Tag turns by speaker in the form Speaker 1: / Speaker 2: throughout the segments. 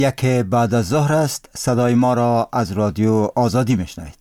Speaker 1: یک بعد از ظهر است. صدای ما را از رادیو آزادی میشنوید.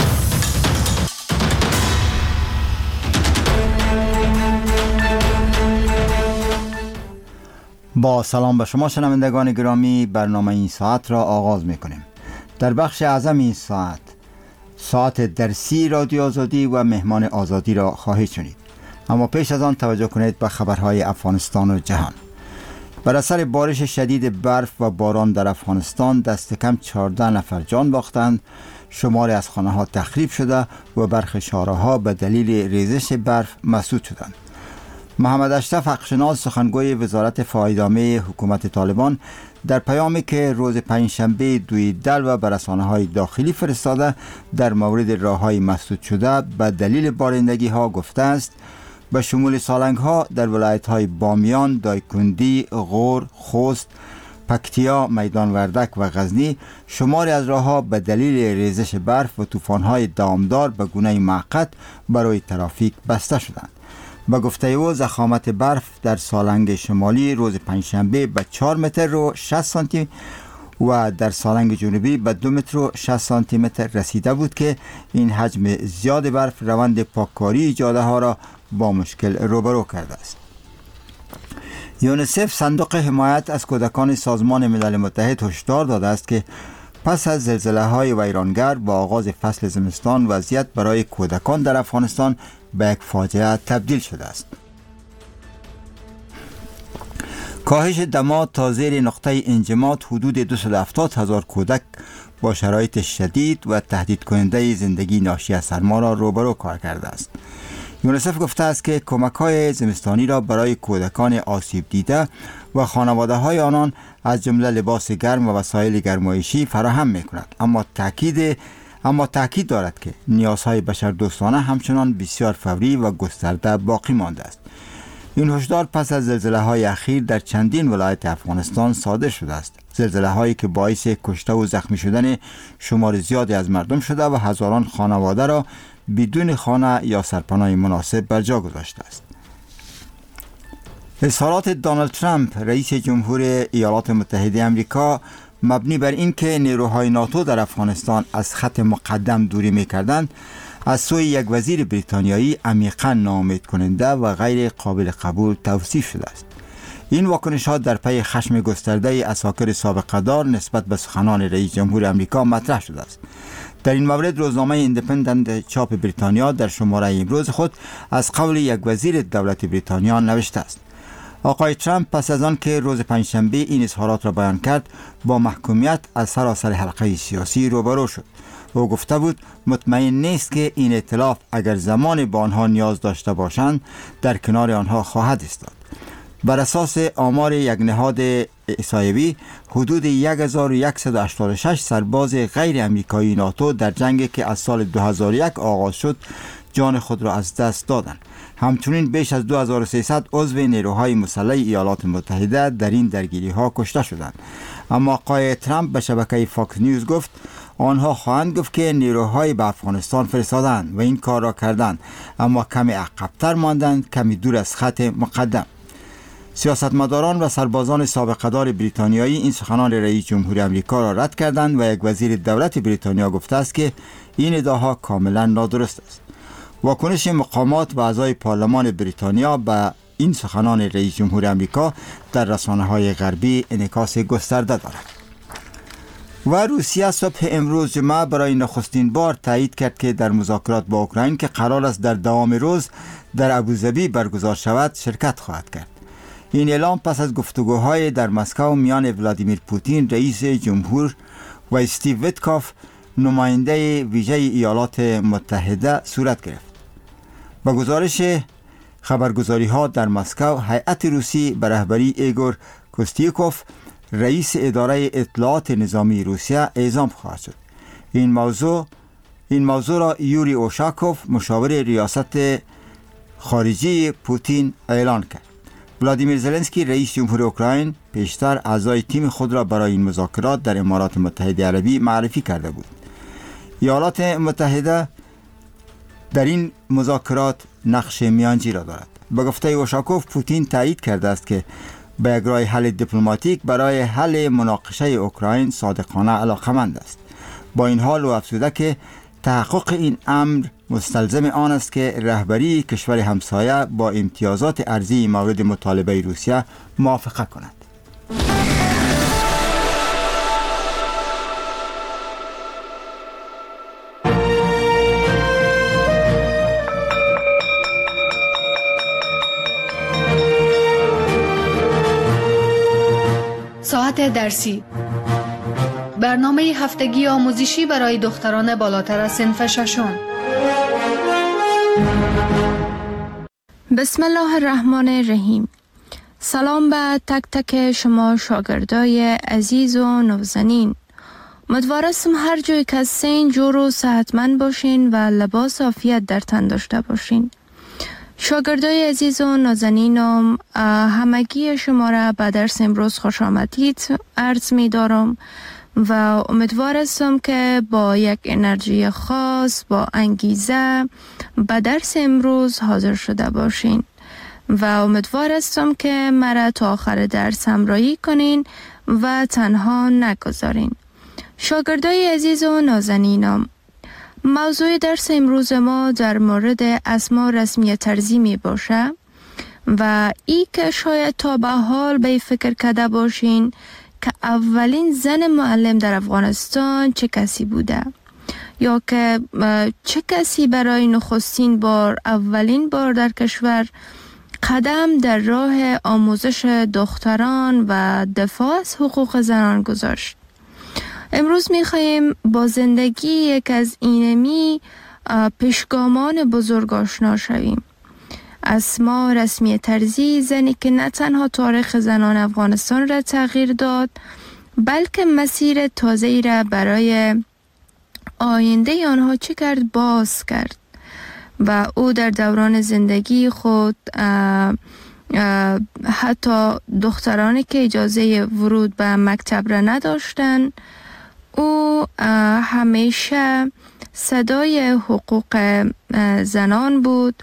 Speaker 1: با سلام به شما شنوندگان گرامی، برنامه این ساعت را آغاز میکنیم. در بخش اعظم این ساعت درسی رادیو آزادی و مهمان آزادی را خواهید شنید. اما پیش از آن توجه کنید به خبرهای افغانستان و جهان. بر اثر بارش شدید برف و باران در افغانستان دست کم 14 نفر جان باختند، شماری از خانه‌ها تخریب شده و برخی شارع‌ها به دلیل ریزش برف مسدود شدند. محمد اشرف حقشناس، سخنگوی وزارت فایدامه حکومت طالبان، در پیامی که روز پنجشنبه دوی دلو به رسانه‌های داخلی فرستاده در مورد راه‌های مسدود شده به دلیل بارندگی‌ها گفته است به شمول سالنگ‌ها در ولایت‌های بامیان، دایکندی، غور، خوست، پکتیا، میدان وردک و غزنی شماری از راه‌ها به دلیل ریزش برف و طوفان‌های دوامدار به گونه موقت برای ترافیک بسته شدند. به گفته او ضخامت برف در سالنگ شمالی روز پنجشنبه به 4 متر و 60 سانتی و در سالنگ جنوبی به 2 متر و 60 سانتی متر رسیده بود که این حجم زیاد برف روند پاککاری جاده ها را با مشکل روبرو کرده است. یونیسف، صندوق حمایت از کودکان سازمان ملل متحد، هشدار داده است که پس از زلزله‌های ویرانگر با آغاز فصل زمستان وضعیت برای کودکان در افغانستان به یک فاجعه تبدیل شده است. کاهش دما تا زیر نقطه انجماد حدود 270,000 کودک با شرایط شدید و تهدید کننده زندگی ناشی از سرما را روبرو کار کرده است. یونیسف گفته است که کمک‌های زمستانی را برای کودکان آسیب دیده و خانواده‌های آنان از جمله لباس گرم و وسایل گرمایشی فراهم می‌کند، اما تاکید دارد که نیازهای بشردوستانه همچنان بسیار فوری و گسترده باقی مانده است. این هشدار پس از زلزله‌های اخیر در چندین ولایت افغانستان صادر شده است. زلزله‌هایی که باعث کشته و زخمی شدن شمار زیادی از مردم شده و هزاران خانواده را بدون خانه یا سرپناه مناسب بر جا گذاشته است. اظهارات دونالد ترامپ، رئیس جمهور ایالات متحده آمریکا، مبنی بر اینکه نیروهای ناتو در افغانستان از خط مقدم دوری می‌کردند، از سوی یک وزیر بریتانیایی عمیقاً ناامید کننده و غیر قابل قبول توصیف شده است. این واکنش‌ها در پی خشم گسترده عساکر سابقه دار نسبت به سخنان رئیس جمهور آمریکا مطرح شده است. در این مورد روزنامه ایندیپندنت چاپ بریتانیا در شماره امروز خود از قول یک وزیر دولت بریتانیا نوشته است: آقای ترامپ پس از آن که روز پنجشنبه این اظهارات را بیان کرد با محکومیت از سراسر حلقه سیاسی روبرو شد. او گفته بود مطمئن نیست که این ائتلاف اگر زمان با آنها نیاز داشته باشند در کنار آنها خواهد ایستاد. بر اساس آمار یک نهاد احصایوی حدود 1186 سرباز غیر آمریکایی ناتو در جنگی که از سال 2001 آغاز شد جان خود را از دست دادند. همچنین بیش از 2300 عضو نیروهای مسلح ایالات متحده در این درگیری ها کشته شدند. اما آقای ترامپ به شبکه فاکس نیوز گفت آنها خواهند گفت که نیروهای به افغانستان فرستادند و این کار را کردند، اما کمی عقب‌تر ماندند، کمی دور از خط مقدم. سیاستمداران و سربازان سابقه دار بریتانیایی این سخنان رئیس جمهور آمریکا را رد کردند و یک وزیر دولت بریتانیا گفته است که این ادعاها کاملا نادرست است. واکنش مقامات و اعضای پارلمان بریتانیا به این سخنان رئیس جمهور آمریکا در رسانه‌های غربی انعکاس گسترده دارد. و روسیه صبح امروز جمعه برای نخستین بار تایید کرد که در مذاکرات با اوکراین که قرار است در دوام روز در ابوظبی برگزار شود شرکت خواهد کرد. این اعلام پس از گفتگوهای در مسکو میان ولادیمیر پوتین رئیس جمهور و استیو ویتکوف نماینده ویژه ایالات متحده صورت گرفت. با گزارش خبرگزاری ها در مسکو، هیئت روسی به رهبری ایگور کوستیکوف رئیس اداره اطلاعات نظامی روسیه اعزام خواهد شد. این موضوع را یوری اوشاکوف مشاور ریاست خارجی پوتین اعلان کرد. ولادیمیر زلنسکی رئیس جمهور اوکراین پیشتر اعضای تیم خود را برای این مذاکرات در امارات متحده عربی معرفی کرده بود. ایالات متحده در این مذاکرات نقش میانجی را دارد. به گفته اوشاکوف، پوتین تایید کرده است که به یک راه حل دیپلماتیک برای حل مناقشه اوکراین صادقانه علاقمند است. با این حال و افزوده که تحقق این امر مستلزم آن است که رهبری کشور همسایه با امتیازات ارضی مورد مطالبه روسیه موافقت کند.
Speaker 2: ساعت درسی، برنامه هفتگی آموزشی برای دختران بالاتر از صنف ششم.
Speaker 3: بسم الله الرحمن الرحیم. سلام به تک تک شما شاگردای عزیز و نازنین. امیدوارم هر جای که هستین جور و صحتمند باشین و لباس عافیت در تن داشته باشین. شاگردای عزیز و نازنینم، همگی شما را به درس امروز خوش آمدید عرض می دارم و امیدوار هستم که با یک انرژی خاص، با انگیزه به درس امروز حاضر شده باشین و امیدوار هستم که مرا تا آخر درس همراهی کنین و تنها نگذارین. شاگردای عزیز و نازنینم، موضوع درس امروز ما در مورد اسما رسمی طرزی می باشه و ای که شاید تا به حال به فکر کرده باشین که اولین زن معلم در افغانستان چه کسی بوده یا که چه کسی برای نخستین بار اولین بار در کشور قدم در راه آموزش دختران و دفاع از حقوق زنان گذاشت. امروز می‌خوایم با زندگی یک از اینمی پیشگامان بزرگ آشنا شویم. اسما رسمی طرزی، زنی که نه تنها تاریخ زنان افغانستان را تغییر داد بلکه مسیر تازه‌ای را برای آینده آنها چه کرد باز کرد و او در دوران زندگی خود حتی دخترانی که اجازه ورود به مکتب را نداشتن، او همیشه صدای حقوق زنان بود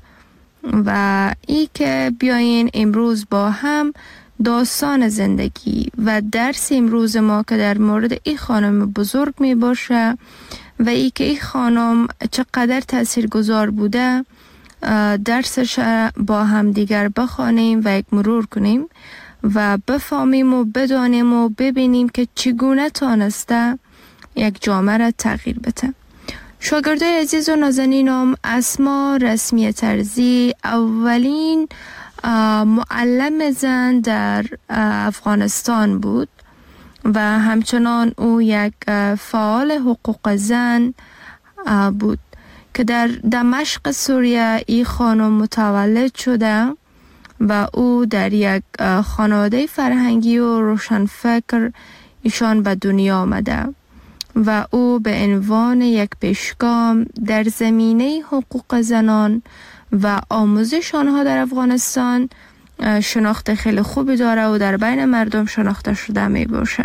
Speaker 3: و ای که بیاین امروز با هم داستان زندگی و درس امروز ما که در مورد این خانم بزرگ می باشه و ای که این خانم چقدر تاثیرگذار بوده درسش با هم دیگر بخوانیم و یک مرور کنیم و بفهمیم و بدانیم و ببینیم که چگونه تانسته یک جامعه را تغییر بده. شاگردای عزیز و نازنینم، اسما رسمی طرزی اولین معلم زن در افغانستان بود و همچنان او یک فعال حقوق زن بود که در دمشق سوریه این خانم متولد شده و او در یک خانواده فرهنگی و روشنفکر ایشان به دنیا آمده و او به عنوان یک پیشگام در زمینه حقوق زنان و آموزش آنها در افغانستان شناخت خیلی خوبی داره و در بین مردم شناخته شده می باشه.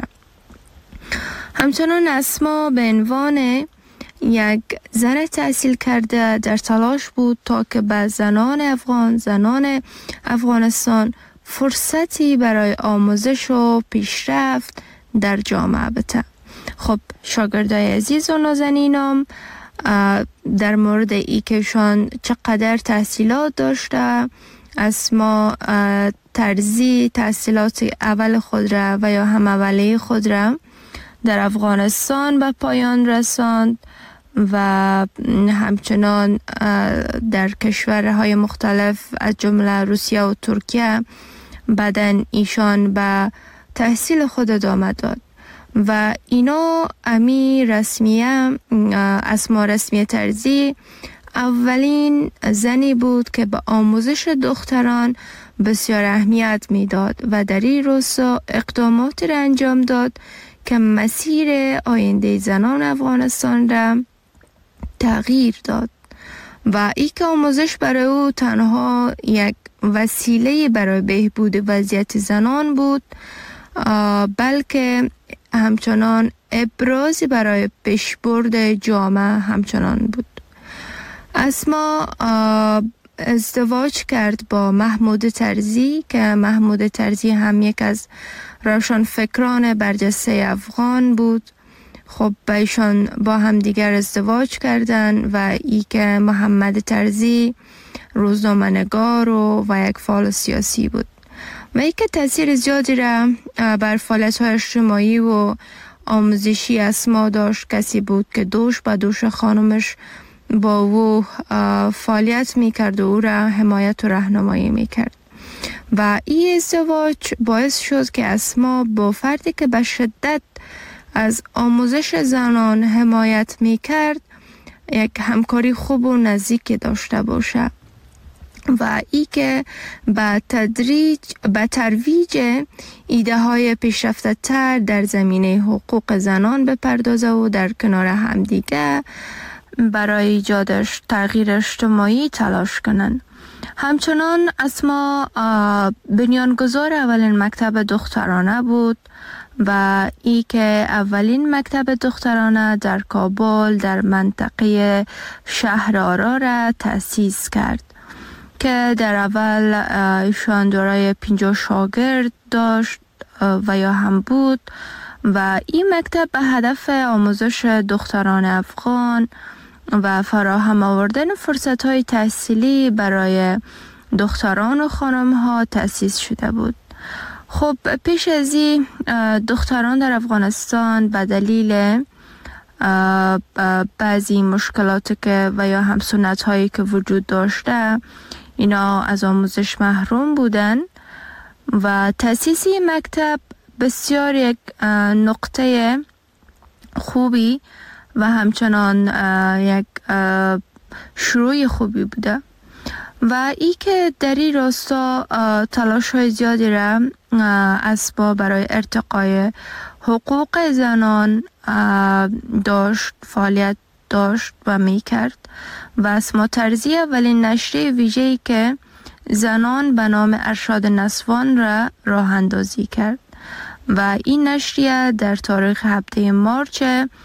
Speaker 3: همچنان اسما به عنوان یک زن تحصیل کرده در تلاش بود تا که به زنان افغانستان فرصتی برای آموزش و پیشرفت در جامعه بده. خب شاگردای عزیز و نازنینم، در مورد ای که شان چقدر تحصیلات داشته، اسما طرزی تحصیلات اول خود را و یا هم اولیه خود را در افغانستان به پایان رساند و همچنان در کشورهای مختلف از جمله روسیه و ترکیه بعدن ایشان به تحصیل خود ادامه داد و اینا امی رسمیه اسما رسمی طرزی اولین زنی بود که به آموزش دختران بسیار اهمیت میداد و در این راستا اقداماتی را انجام داد که مسیر آینده زنان افغانستان را تغییر داد و ای که آموزش برای او تنها یک وسیله برای بهبود وضعیت زنان بود بلکه همچنان ابرازی برای پیشبرد جامعه همچنان بود. اسما ازدواج کرد با محمود طرزی که محمود طرزی هم یک از روشنفکران برجسته افغان بود. خب ایشان با هم دیگر ازدواج کردند و ای که محمد طرزی روزنامه‌نگار و یک فعال سیاسی بود و ای که تاثیر زیادی را بر فعالیت‌های اجتماعی و آموزشی اسما داشت. کسی بود که دوش به دوش خانمش با او فعالیت میکرد و او را حمایت و راهنمایی میکرد و این ازدواج باعث شد که اسما با فردی که به شدت از آموزش زنان حمایت میکرد یک همکاری خوب و نزدیکی داشته باشه و ای که به ترویج ایده های پیشرفته تر در زمینه حقوق زنان بپردازه و در کنار همدیگه برای ایجادش تغییر اجتماعی تلاش کنند. همچنان اسما بنیانگذار اولین مکتب دخترانه بود و ای که اولین مکتب دخترانه در کابل در منطقه شهر آرا را تأسیس کرد که در اول ایشان دارای 50 شاگرد داشت و یا هم بود و این مکتب به هدف آموزش دختران افغان و فراهم آوردن فرصت‌های تحصیلی برای دختران و خانم‌ها تأسیس شده بود. خب پیش از این دختران در افغانستان به دلیل بعضی مشکلات که و یا هم سنت‌هایی که وجود داشته اینا از آموزش محروم بودن و تأسیس مکتب بسیار یک نقطه خوبی و همچنان یک شروع خوبی بوده و ای که در این راستا تلاش های زیادی را اسبا برای ارتقای حقوق زنان داشت، فعالیت داشت و می کرد و اسما طرزی اولین نشریه ویژه‌ای که زنان به نام ارشاد نسوان را راه اندازی کرد و این نشریه در تاریخ 7 مارچ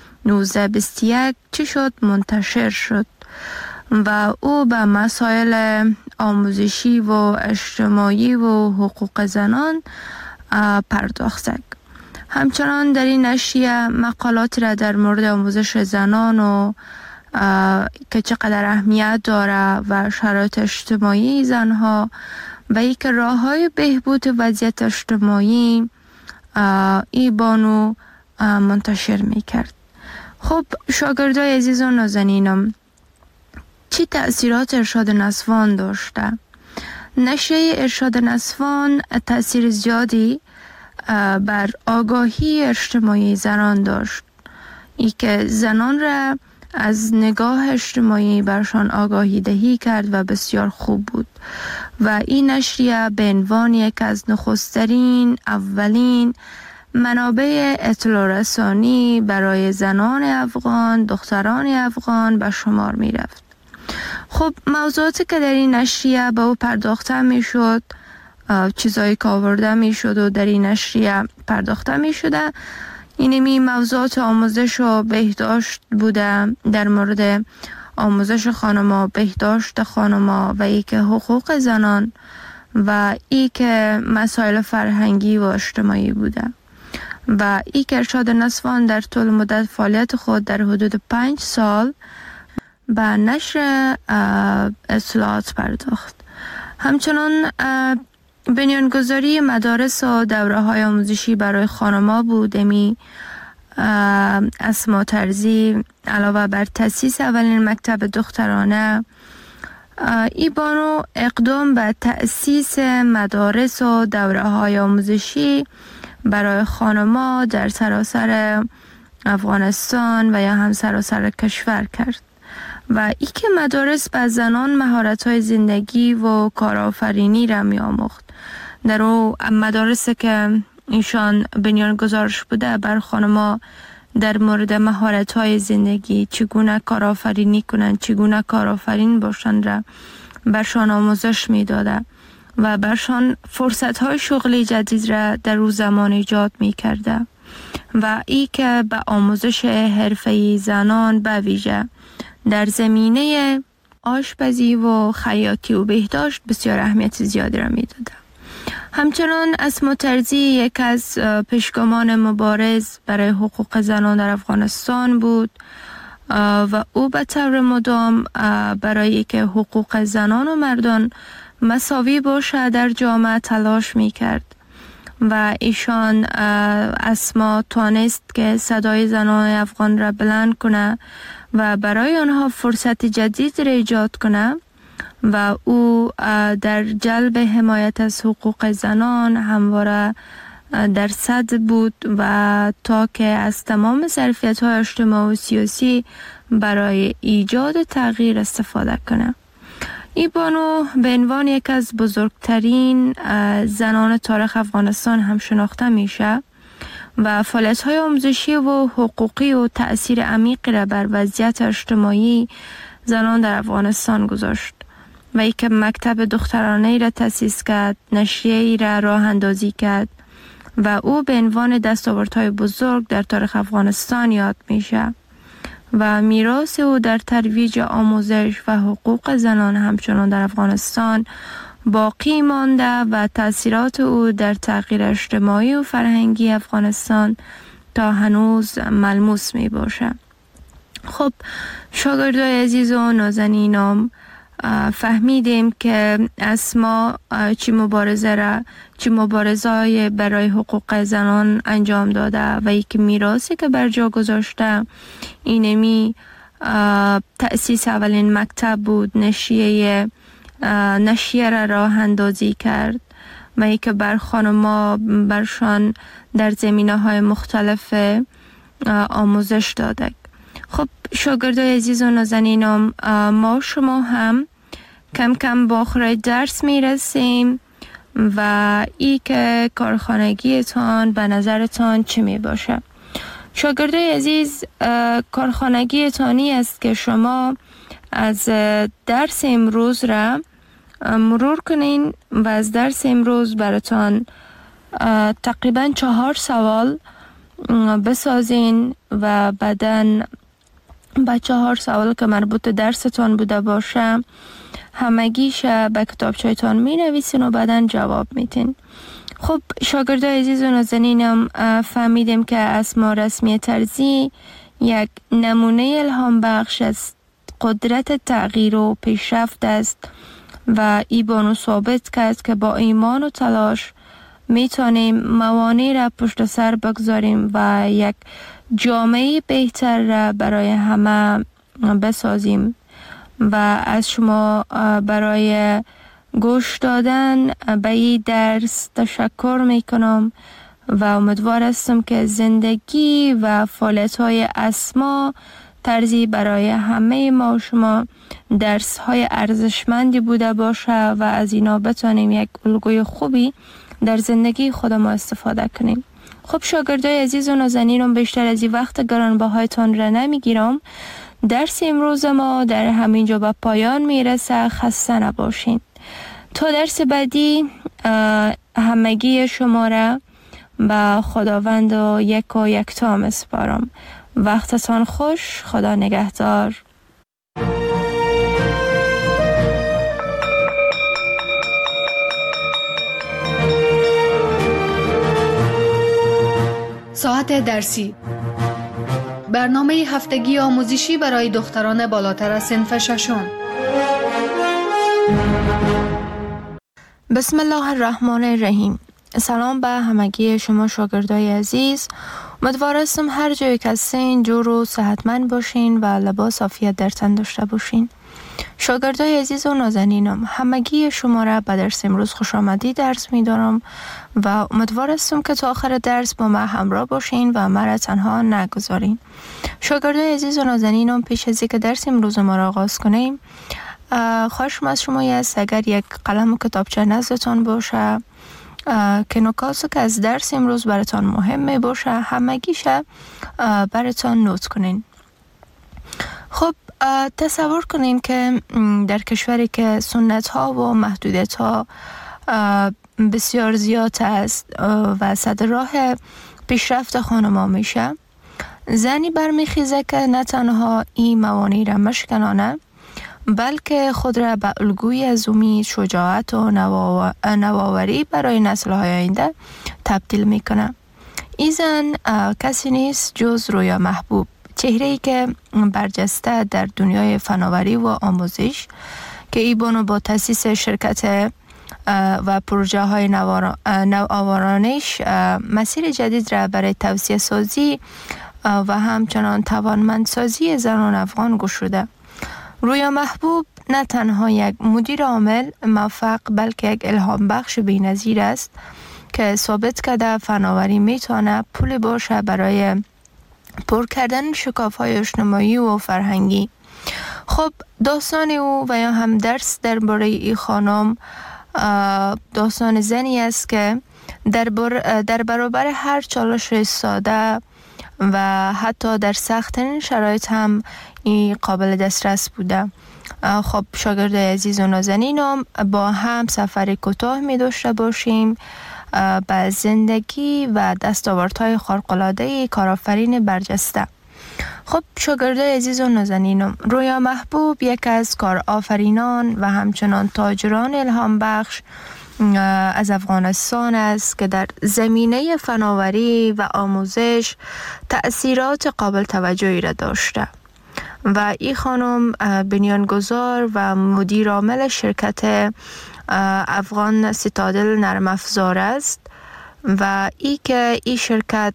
Speaker 3: 1921 چی شد منتشر شد و او به مسائل آموزشی و اجتماعی و حقوق زنان پرداخت. همچنان در این نشریه مقالات را در مورد آموزش زنان و که چقدر اهمیت داره و شرایط اجتماعی زنها و یک راه‌های بهبود وضعیت اجتماعی ای بانو منتشر میکرد. خب شاگردای عزیز و نازنینم، چی تأثیرات ارشاد نسوان داشته؟ نشریه ارشاد نسوان تأثیر زیادی بر آگاهی اجتماعی زنان داشت. ای که زنان را از نگاه اجتماعی برشان آگاهی دهی کرد و بسیار خوب بود و این نشریه به عنوان یک از نخسترین اولین منابع اطلاع رسانی برای زنان افغان، دختران افغان به شمار می رفت. خب موضوعاتی که در این نشریه به او پرداخته می شد، چیزایی که آورده می شد و در این نشریه پرداخته می شده، اینمی موضوعات آموزش و بهداشت بوده، در مورد آموزش خانما، بهداشت خانما و ای که حقوق زنان و ای که مسائل فرهنگی و اجتماعی بوده و ای که ارشاد نسوان در طول مدت فعالیت خود در حدود 5 سال به نشر اطلاعات پرداخت. همچنان بنیانگذاری مدارس و دوره های آموزشی برای خانما بود. اسما طرزی علاوه بر تأسیس اولین مکتب دخترانه، ای بانو اقدام به تأسیس مدارس و دوره های آموزشی برای خانما در سراسر افغانستان و یا هم سراسر کشور کرد و ای که مدارس به زنان مهارت‌های زندگی و کارآفرینی را می‌آموخت. در او مدارسی که ایشان بنیانگذارش بوده بر خانما در مورد مهارت‌های زندگی، چگونه کارآفرینی کنند، چگونه کارآفرین باشند را برشان آموزش می‌داده و برشان فرصت‌های شغلی جدید را در او زمان ایجاد می‌کرده و ای که به آموزش حرفه‌ای زنان به ویژه در زمینه آشپزی و خیاطی و بهداشت بسیار اهمیت زیادی را میداده. همچنان اسما ترزی یک از پیشگامان مبارز برای حقوق زنان در افغانستان بود و او به طور مدام برای که حقوق زنان و مردان مساوی باشه در جامعه تلاش میکرد و ایشان اسما توانست که صدای زنان افغان را بلند کنه و برای آنها فرصت جدید را ایجاد کنه و او در جلب حمایت از حقوق زنان همواره در صدر بود و تا که از تمام ظرفیت‌های اجتماعی و سیاسی برای ایجاد تغییر استفاده کنه. این بانو به عنوان یک از بزرگترین زنان تاریخ افغانستان هم شناخته میشه و فعالیت‌های آموزشی و حقوقی و تأثیر عمیقی را بر وضعیت اجتماعی زنان در افغانستان گذاشت و ای که مکتب دخترانه را تأسیس کرد، نشریه را راه اندازی کرد و او به عنوان دستاوردهای بزرگ در تاریخ افغانستان یاد میشه و میراث او در ترویج آموزش و حقوق زنان همچنان در افغانستان باقی مانده و تأثیرات او در تغییر اجتماعی و فرهنگی افغانستان تا هنوز ملموس می باشه. خب شاگردای عزیز و نازنینم، فهمیدیم که اسما چی مبارزه‌ای برای حقوق زنان انجام داده و یک میراثی که بر جا گذاشته اینمی تأسیس اولین مکتب بود، نشریه را راه اندازی کرد و ای که بر خانما برشان در زمینه‌های مختلف آموزش داده. خب شاگردای عزیز و نازنینم، ما شما هم کم کم با آخر درس میرسیم و ای که کارخانگیتان به نظرتان چی می باشه؟ شاگردای عزیز، کارخانگیتانی است که شما از درس امروز را مرور کنین و از درس امروز براتان تقریبا 4 سوال بسازین و بعدن با 4 سوال که مربوط درستان بوده باشه همگیش به کتابچه‌تان می نویسین و بعدن جواب میتین. خب شاگردای عزیز و نازنینم، فهمیدیم که اسما رسمی ترزی یک نمونه الهام بخش از قدرت تغییر و پیشرفت است و ای بانو ثابت کرد که با ایمان و تلاش میتونیم موانع را پشت سر بگذاریم و یک جامعه بهتر را برای همه بسازیم و از شما برای گوش دادن به این درس تشکر میکنم و امیدوار هستم که زندگی و فعالیت‌های اسما ترزی برای همه ما و شما درس‌های ارزشمندی بوده باشه و از اینا بتونیم یک الگوی خوبی در زندگی خود ما استفاده کنیم. خب شاگردای عزیز و نازنینم، بیشتر از این وقت گرانبهایتان را نمیگیرم. درس امروز ما در همینجا به پایان میرسه. خسته نباشین. تا درس بعدی همگی شما را به خداوند و یکتا میسپارم. وقتتان خوش. خدا نگهدار.
Speaker 2: ساعت درسی، برنامه هفتگی آموزشی برای دختران بالاتر از صنف ششم.
Speaker 3: بسم الله الرحمن الرحیم. سلام به همگی شما شاگردای عزیز. امیدوار هستم هر جایی که هستین جور و صحتمند باشین و لباس عافیت در تن داشته باشین. شاگردای عزیز و نازنینم، همگی شما را به درس امروز خوش آمدید درس می‌دارم و امیدوار هستم که تا آخر درس با من همراه باشین و مرا تنها نگذارین. شاگردای عزیز و نازنینم، پیش از اینکه درس امروز ما را آغاز کنیم، خواهشم از شما است اگر یک قلم و کتابچه نزدتان باشه که نکاتی که از درس امروز براتان مهم می باشه همگیشه براتان نوت کنین. خب تصور کنین که در کشوری که سنت ها و محدودیت ها بسیار زیاد است و صد راه پیشرفت خانما میشه، زنی برمیخیزه که نه تنها این موانع را مشکنانه بلکه خود را به الگوی از امید، شجاعت و نوآوری برای نسل‌های آینده تبدیل می‌کنه. این زن کسی نیست جز رویا محبوب، چهره‌ای که برجسته در دنیای فناوری و آموزش که ای بانو با تأسیس شرکت و پروژه های نوآورانش مسیر جدید را برای توسعه سازی و همچنان توانمندسازی زنان افغان گشوده. رویا محبوب نه تنها یک مدیر عامل موفق بلکه یک الهام بخش بی‌نظیر است که ثابت کرده فناوری میتونه پول باشه برای پر کردن شکاف‌های اجتماعی و فرهنگی. خب داستان او و یا هم درس درباره این خانم داستان زنی است که در برابر هر چالش ساده و حتی در سخت‌ترین شرایط هم این قابل دسترس بوده. خب شاگرد عزیز و نازنینم با هم سفر کوتاه می داشته باشیم به زندگی و دستاوردهای خارق‌العاده کارآفرین برجسته. خب شاگردای عزیز و نازنینم، رویا محبوب یک از کارآفرینان و همچنان تاجران الهام بخش از افغانستان است که در زمینه فناوری و آموزش تأثیرات قابل توجهی را داشته و این خانم بنیانگذار و مدیر عامل شرکت افغان سیتادل نرم افزار است و این شرکت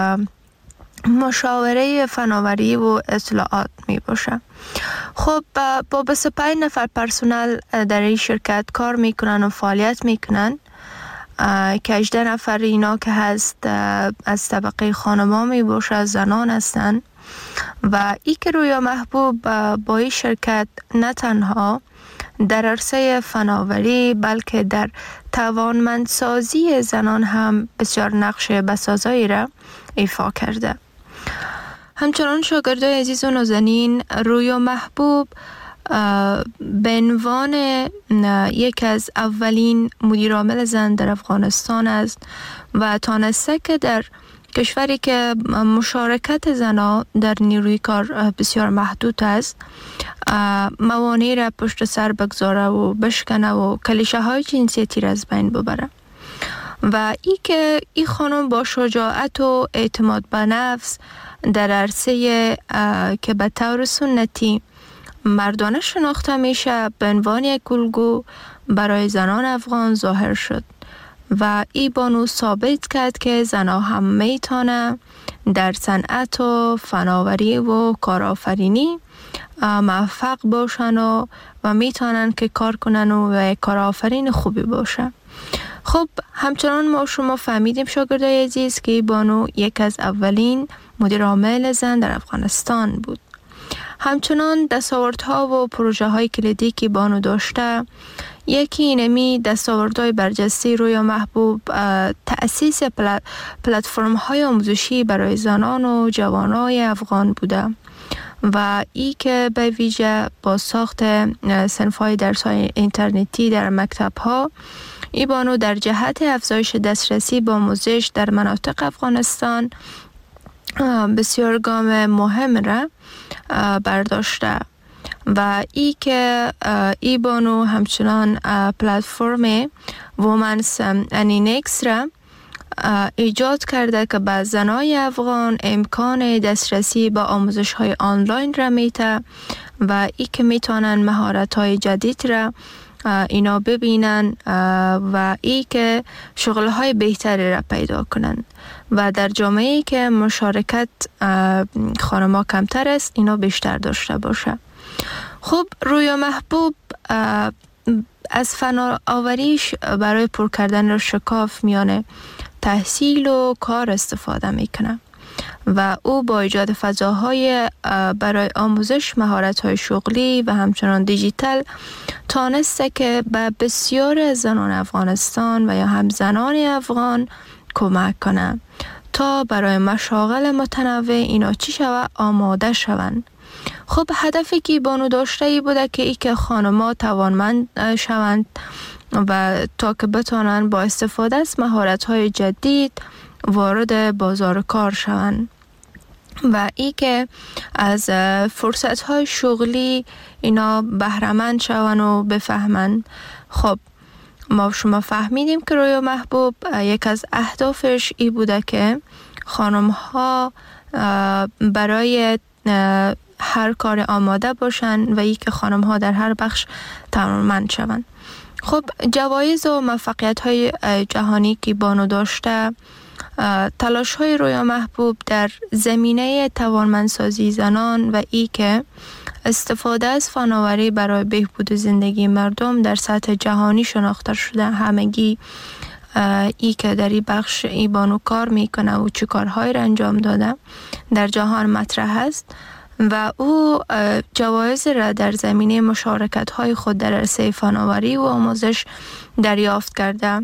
Speaker 3: مشاوره فناوری و اطلاعات می باشه. خب با 25 نفر پرسنل در این شرکت کار میکنن و فعالیت میکنن که 18 نفر اینا که هست از طبقه خانما می باشه، زنان هستن و ای که رویا محبوب با این شرکت نه تنها در عرصه فناوری بلکه در توانمندسازی زنان هم بسیار نقش بسازایی را ایفا کرده. همچنان شاگردای عزیز و نازنین، رویا محبوب به عنوان یک از اولین مدیر عامل زن در افغانستان است و تانسته که در کشوری که مشارکت زنان در نیروی کار بسیار محدود است موانع را پشت سر بگذاره و بشکنه و کلیشه های جنسیتی را از بین ببره و ای که این خانم با شجاعت و اعتماد به نفس در عرصه که به طور سنتی مردانه شناخته میشه به عنوان یک الگو برای زنان افغان ظاهر شد و ای بانو ثابت کرد که زنها هم میتونه در صنعت و فناوری و کارآفرینی موفق باشن و میتونن که کار کنن و کارآفرین خوبی باشه. خب همچنان ما شما فهمیدیم شاگردای عزیز که بانو یک از اولین مدیر عامل زن در افغانستان بود. همچنان دستاوردها و پروژه های کلیدی که بانو داشته، یکی اینمی دستاوردهای برجسته رویا محبوب تأسیس پلتفرم های آموزشی برای زنان و جوانای افغان بوده و ای که به ویژه با ساخت صنف‌های درس‌های اینترنتی در مکتب‌ها ای بانو در جهت افزایش دسترسی به آموزش در مناطق افغانستان بسیار گام مهم را برداشته و ای که ای بانو همچنان پلتفرم وومنز انینکس را ایجاد کرده که به زنای افغان امکان دسترسی به آموزش های آنلاین را میده و ای که میتونن مهارت های جدید را اینا ببینن و ای که شغل های بهتری را پیدا کنن و در جامعه‌ای که مشارکت خانم‌ها کمتر است اینا بیشتر داشته باشه. خب رویا محبوب از فناوریش برای پر کردن شکاف میانه تحصیل و کار استفاده میکنه و او با ایجاد فضاهای برای آموزش مهارت‌های شغلی و همچنان دیجیتال تانسته که به بسیار از زنان افغانستان و یا هم زنان افغان کمک کنه تا برای مشاغل متنوع اینا چی شوه آماده شوند. خب هدفی که بانو داشته ای بوده که ای که خانم‌ها توانمند شوند و تا که بتونن با استفاده از مهارت‌های جدید وارد بازار کار شوند و ای که از فرصت‌های شغلی اینا بهره‌مند شون و بفهمن. خب ما شما فهمیدیم که رویا محبوب یک از اهدافش ای بوده که خانم‌ها برای هر کار آماده باشن و ای که خانم‌ها در هر بخش توانمند شوند. خب جوایز و موفقیت‌های جهانی که بانو داشته، تلاش‌های رویا محبوب در زمینه توانمندسازی زنان و ای که استفاده از فناوری برای بهبود زندگی مردم در سطح جهانی شناخته شده. همگی ای که در این بخش ای بانو کار میکنه و چه کارهایی را انجام داده در جهان مطرح است و او جوایز را در زمینه مشارکت های خود در عرصه فناوری و آموزش دریافت کرده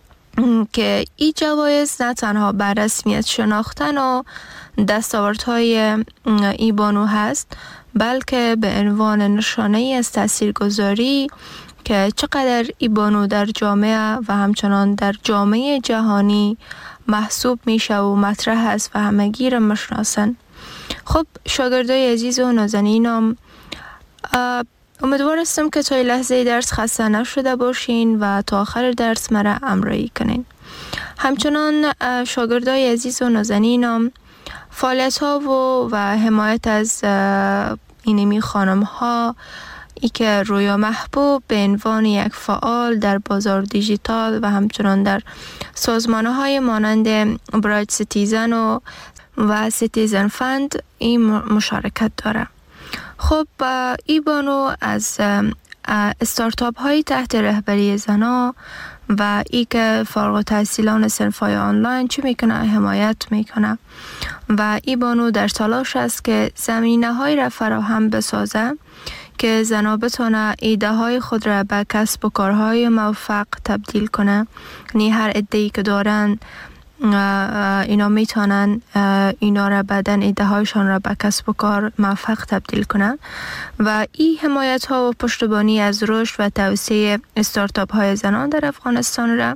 Speaker 3: که این جوایز نه تنها بر رسمیت شناختن و دستاوردهای ای بانو هست، بلکه به عنوان نشانه از تاثیرگذاری که چقدر ای بانو در جامعه و همچنان در جامعه جهانی محسوب میشه و مطرح است و همگی را میشناسن. خب شاگردای عزیز و نازنینم، امیدوار هستم که تا لحظه درس خسته نشده باشین و تا آخر درس مرا همراهی کنین. همچنان شاگردای عزیز و نازنینم، فعالیت ها و حمایت از اینمی خانم ها ای که رویا محبوب به عنوان یک فعال در بازار دیجیتال و همچنان در سازمان های مانند برایت سیتیزن و سیتیزن فند این مشارکت داره. خب ای بانو از استارتاپ های تحت رهبری زنا و ای که فارغ التحصیلان صنف‌های آنلاین چی میکنه؟ حمایت میکنه و ای بانو در تلاش است که زمینه های را فراهم بسازه که زنا بتونه ایده های خود را به کسب و کارهای موفق تبدیل کنه. یعنی هر ایده‌ای که دارن اینا میتونن اینا را بعدن ایده هایشان را به کسب و کار موفق تبدیل کنن و این حمایت ها و پشتیبانی از رشد و توسعه استارتاپ های زنان در افغانستان را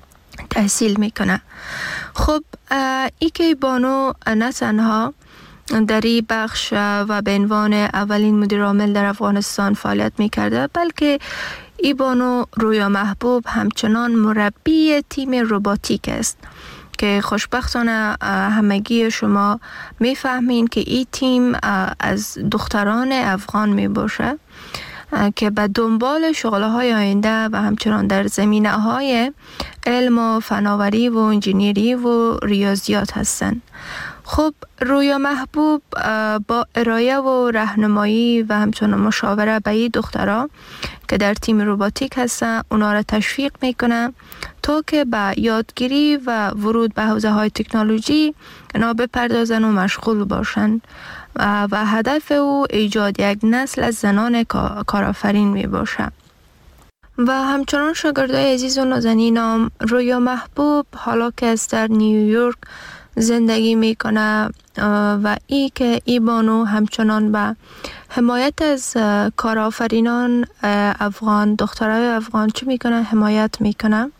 Speaker 3: تحصیل میکنه. خب ای که بانو نه تنها در این بخش و به عنوان اولین مدیر عامل در افغانستان فعالیت میکرده، بلکه ای بانو رویا محبوب همچنان مربی تیم روباتیک است که خوشبختانه همگی شما میفهمین که این تیم از دختران افغان می باشه که به دنبال شغله های آینده و همچنان در زمینه های علم و فناوری و انجینیری و ریاضیات هستند. خب رویا محبوب با ارائه و راهنمایی و همچنان مشاوره به این دخترها که در تیم روباتیک هستن اونا را تشویق میکنه تا که به یادگیری و ورود به حوزه های تکنولوژی اینا بپردازن و مشغول باشن و هدف او ایجاد یک نسل از زنان کارآفرین می باشه. و همچنان شاگردای عزیز و نازنینم، رویا محبوب حالا که از در نیویورک زندگی میکنه و ای که ای بانو همچنان به حمایت از کارآفرینان افغان، دخترای افغان چی میکنه؟ حمایت میکنه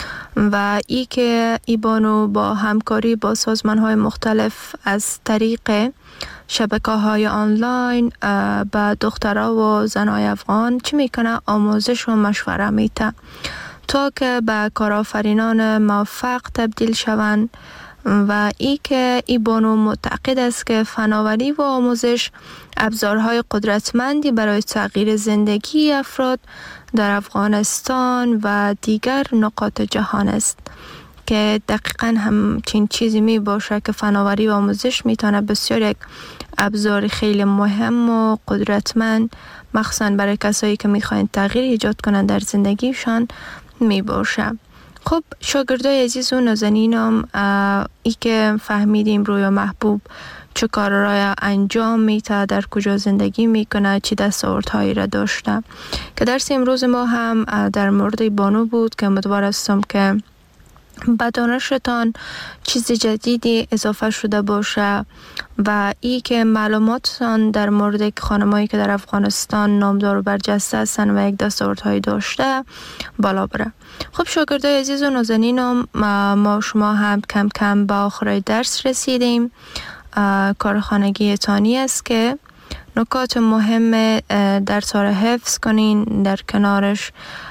Speaker 3: و ای که ای بانو با همکاری با سازمان های مختلف از طریق شبکه‌های آنلاین به دخترها و زنای افغان چی میکنه؟ آموزش و مشوره میده تا که به کارآفرینان موفق تبدیل شوند و ای که ای بانو معتقد است که فناوری و آموزش ابزارهای قدرتمندی برای تغییر زندگی افراد در افغانستان و دیگر نقاط جهان است که دقیقاً همچین چیزی می باشه که فناوری و آموزش میتونه بسیار یک ابزار خیلی مهم و قدرتمند مخصوصاً برای کسایی که میخواین تغییر ایجاد کنن در زندگیشان می باشه. خب شاگردای عزیز و نازنینم، ای که فهمیدیم رویا محبوب چه کار را انجام میده، در کجا زندگی میکنه، چی دستاوردهایی را داشته، که درس امروز ما هم در مورد بانو بود که امیدوار هستم که به دانشتان چیز جدیدی اضافه شده باشه و ای که معلوماتتان در مورد خانمایی که در افغانستان نامدار و برجسته هستن و یک دستاوردهایی داشته بالا بره. خب شاگردای عزیز و نازنینم، ما شما هم کم کم به آخر درس رسیدیم. کارخانگی تانی است که نکات مهم درس را حفظ کنین، در کنارش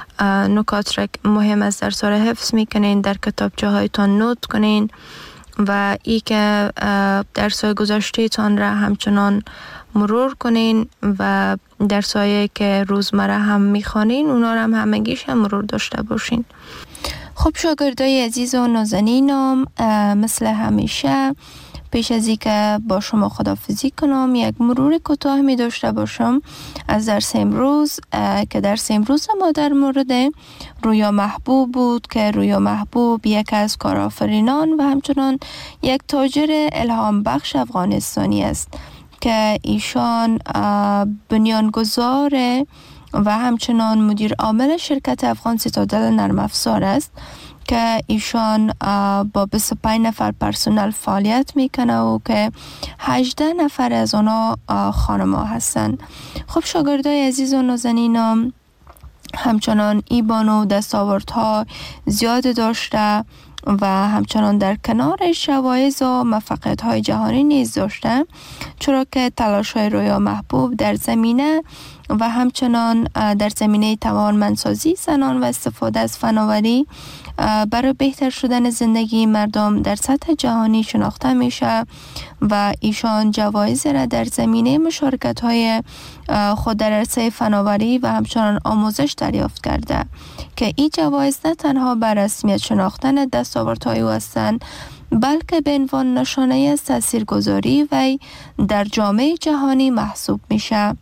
Speaker 3: نکات را مهم از درس را حفظ میکنین، در کتابچه هایتان نوت کنین و ای که درس های گذشته تان را همچنان مرور کنین و درس هایی که روزمره هم میخوانین اونا را هم همگیش هم مرور داشته باشین. خب شاگردای عزیز و نازنینم، مثل همیشه پیش از این که با شما خداحافظی کنم یک مرور کوتاه می داشته باشم از درس امروز که درس امروز ما در مورد رویا محبوب بود که رویا محبوب یک از کارآفرینان و همچنان یک تاجر الهام بخش افغانستانی است که ایشان بنیانگذار و همچنان مدیر عامل شرکت افغان سیتادل نرم افزار است که ایشان با 25 نفر پرسنل فعالیت میکنه و که 18 نفر از اونا خانم‌ها هستن. خب شاگردای عزیز و نازنینم، همچنان ای بانو دستاوردها زیاد داشته و همچنان در کنارش جوایز و موفقیت‌های جهانی نیز داشته، چرا که تلاش‌های رویا محبوب در زمینه و همچنان در زمینه توانمندسازی زنان و استفاده از فناوری برای بهتر شدن زندگی مردم در سطح جهانی شناخته میشه و ایشان جوایز را در زمینه مشارکت‌های خود در عرصه فناوری و همچنان آموزش دریافت کرده که این جوایز نه تنها بر رسمیت شناختن دستاوردهای او هستند، بلکه به عنوان نشانه از تاثیرگذاری وی در جامعه جهانی محسوب میشه.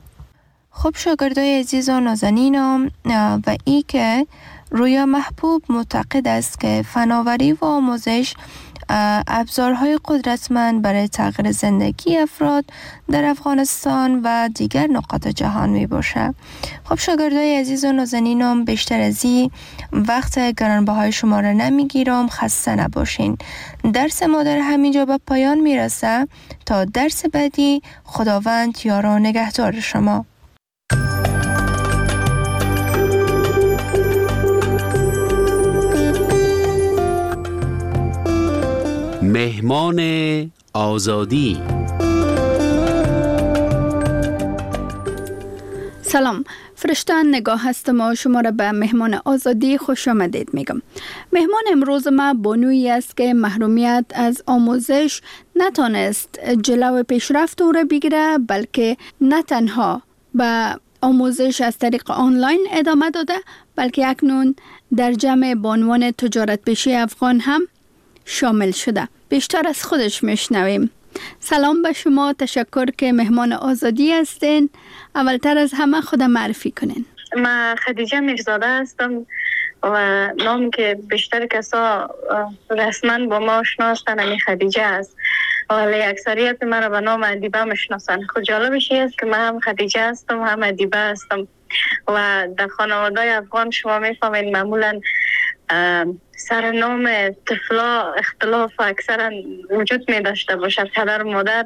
Speaker 3: خب شاگردای عزیز و نازنینم، و ای که رویا محبوب معتقد است که فناوری و آموزش ابزارهای قدرتمند برای تغییر زندگی افراد در افغانستان و دیگر نقاط جهان می باشه. خب شاگردای عزیز و نازنینم، بیشتر از این وقت گرانبهای شما را نمیگیرم، خسته نباشین. درس ما در همینجا به پایان میرسه. تا درس بعدی، خداوند یار و نگهدار شما.
Speaker 4: مهمان آزادی.
Speaker 5: سلام، فرشته نگاه هستم و شما را به مهمان آزادی خوش آمدید میگم. مهمان امروز ما بانویی است که محرومیت از آموزش نتانست جلو پیشرفت او را بگیره، بلکه نه تنها به آموزش از طریق آنلاین ادامه داده، بلکه اکنون در جمع بانوان تجارت پیشه افغان هم شامل شده. بیشتر از خودش میشنویم. سلام به شما، تشکر که مهمان آزادی هستین. اولتر از همه خود معرفی کنین.
Speaker 6: من خدیجه میرزاده هستم و نام که بیشتر کسا رسما با ما شناستن همی خدیجه است، ولی اکثریت من را به نام ادیبه میشناسن. خود جالبش است که من هم خدیجه هستم هم ادیبه هستم و در خانواده افغان شما میفهمین معمولا سرنام طفلا اختلاف اکثرا وجود می داشته باشد. پدر و مادر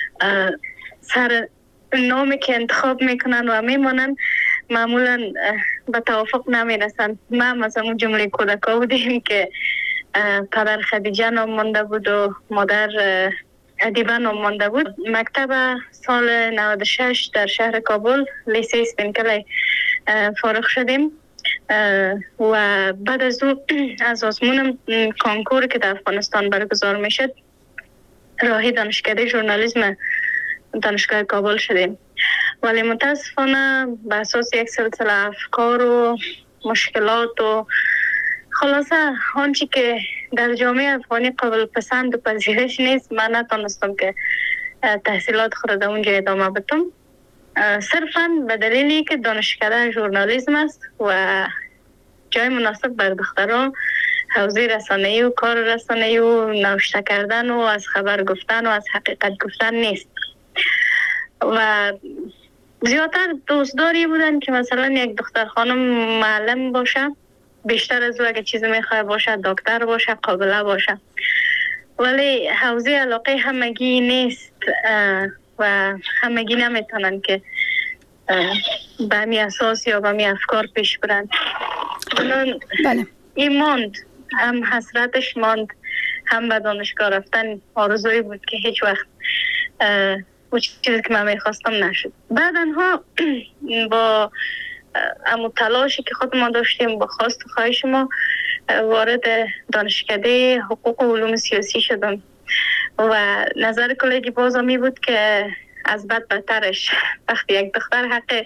Speaker 6: سر نامی که انتخاب میکنن و میمونن معمولا به توافق نمی رسن. ما مثلا اون جمله کودکا بودیم که پدر خدیجه نام مانده بود و مادر ادیبه نام مانده بود. مکتب سال 96 در شهر کابل لیسه اسپینکلی فارغ شدیم و بعد از اون از آزمون کانکور که در افغانستان برگزار میشد راهی دانشکده ژورنالیسم دانشگاه کابل شدیم، ولی متاسفانه به اساس یک سلسله افکار و مشکلات و خلاصه آنچه که در جامعه افغانی قابل پسند و پذیرش نیست، من نتونستم که تحصیلات خود در اونجا ادامه بدم، صرفاً به دلیلی که دانشکده ژورنالیسم است و جای مناسب بر دختران حوزه رسانه‌ای و کار رسانه‌ای و نوشته کردن و از خبر گفتن و از حقیقت گفتن نیست. و زیادتر دوستداری بودن که مثلا یک دختر خانم معلم باشه، بیشتر از او اگه چیزی میخواه باشه دکتر باشه، قابله باشه، ولی حوزه علاقه همگی نیست و همگی نمیتونن که به همی اساس یا به همی افکار پیش برن.
Speaker 5: بله.
Speaker 6: این ماند، هم حسرتش ماند، هم به دانشگاه رفتن آرزوی بود که هیچ وقت اون چیزی که من میخواستم نشد. بعدنها با امو تلاشی که خود ما داشتیم با خواست و خواهش ما وارد دانشکده حقوق و علوم سیاسی شدم و نظر کلیگی بازم می بود که از بد بدترش وقتی یک دختر حق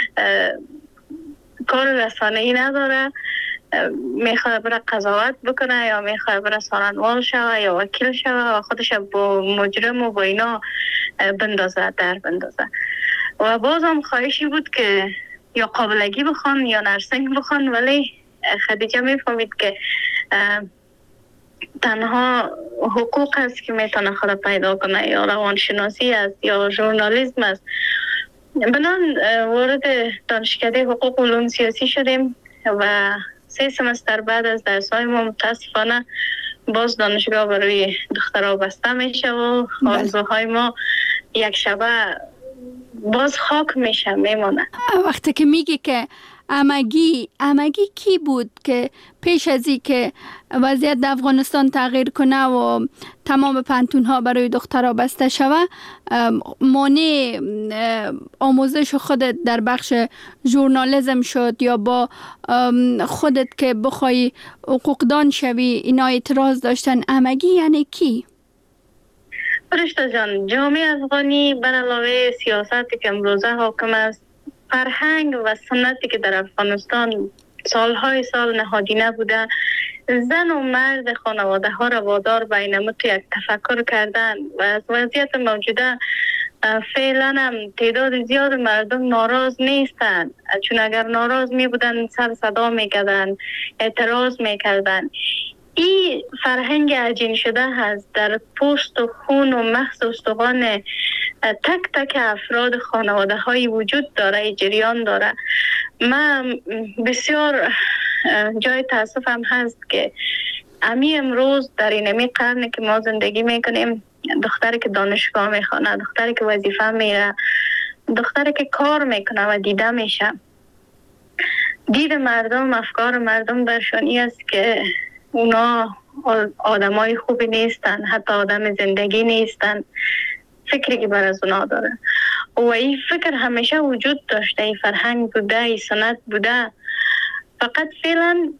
Speaker 6: کار رسانه‌ای نداره، میخواد بره قضاوت بکنه یا میخواد بره سارنوال شوه یا وکیل شوه و خودش با مجرم و با اینا بندازه در بندازه. و بازم خواهشی بود که یا قابلگی بخوان یا نرسنگ بخوان، ولی خدیجه میفهمید که تنها حقوق است که میتونه خود پیدا کنه، یا روانشناسی است یا ژورنالیسم است. بنان وارد دانشکده حقوق و علوم سیاسی شدیم و 3 سمستر بعد از درس‌های ما متاسفانه باز دانشگاه برای دخترها بسته میشه و آرزوهای ما یک شبه باز خاک میشه میمونه.
Speaker 5: وقتی که میگی که امگی کی بود که پیش از این که وضعیت در افغانستان تغییر کنه و تمام پانتون‌ها برای دخترها بسته شوه، مانع آموزش خودت در بخش ژورنالیسم شد یا با خودت که بخوای حقوقدان شوی اینا اعتراض داشتن؟ امگی یعنی کی؟
Speaker 6: فرشته جان، جامعه افغانی بر علاوه سیاستی که امروزه حاکم است، فرهنگ و سنتی که در افغانستان سالهای سال نهادینه بوده، زن و مرد خانواده ها را وادار به این یک تفکر کردن و از وضعیت موجوده فعلا هم تعداد زیاد مردم ناراض نیستند، چون اگر ناراض می بودن سر صدا می کردن، اعتراض می کردن. این فرهنگ عجین شده هست در پوست و خون و مغز و استخوان تک تک افراد خانواده هایی وجود داره، جریان داره. من بسیار جای تاسفم هست که امروز در این قرن که ما زندگی میکنیم، دختری که دانشگاه میخوانه، دختری که وظیفه میره، دختری که کار میکنه و دیده میشه، دید مردم، افکار مردم درشانی است که اونا آدمای خوبی نیستن، حتی آدم زندگی نیستن، فکری که بر از اونا داره. و این فکر همیشه وجود داشته، این فرهنگ بوده، این سنت بوده، فقط فعلا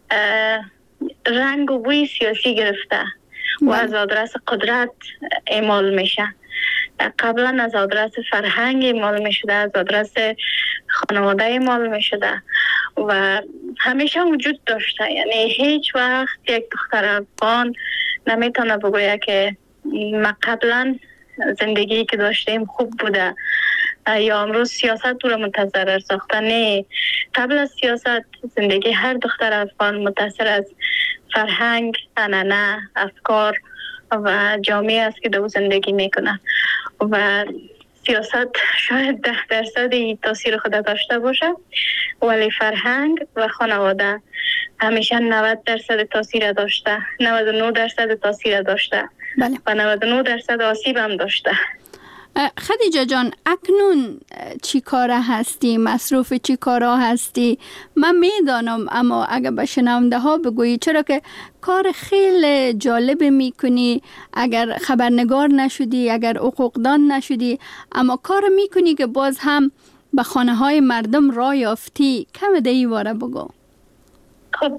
Speaker 6: رنگ و بوی سیاسی گرفته و از آدرس قدرت اعمال میشه. قبلا از آدرس فرهنگ اعمال میشده، از آدرس خانواده اعمال میشده و همیشه وجود داشته. یعنی هیچ وقت یک دختر افغان نمیتونه بگویه که ما قبلا زندگی که داشتیم خوب بوده یا امروز سیاست تو رو متضرر ساخته. نه، قبل از سیاست زندگی هر دختر افغان متاثر از فرهنگ، عنعنه، افکار و جامعه است که دو زندگی میکنه و سیاست شاید 10% تاثیر خود داشته باشه، ولی فرهنگ و خانواده همیشه 90% تاثیر داشته، 99% تاثیر داشته.
Speaker 5: بله.
Speaker 6: و 99% آسیب هم داشته.
Speaker 5: خدیجه جان، اکنون چی کاره هستی؟ مصروف چی کارا هستی؟ من میدانم، اما اگر به شنونده ها بگویی، چرا که کار خیلی جالب میکنی، اگر خبرنگار نشدی، اگر حقوقدان نشدی، اما کار میکنی که باز هم به خانه های مردم راه یافتی. کم دیگه واره بگو.
Speaker 6: خب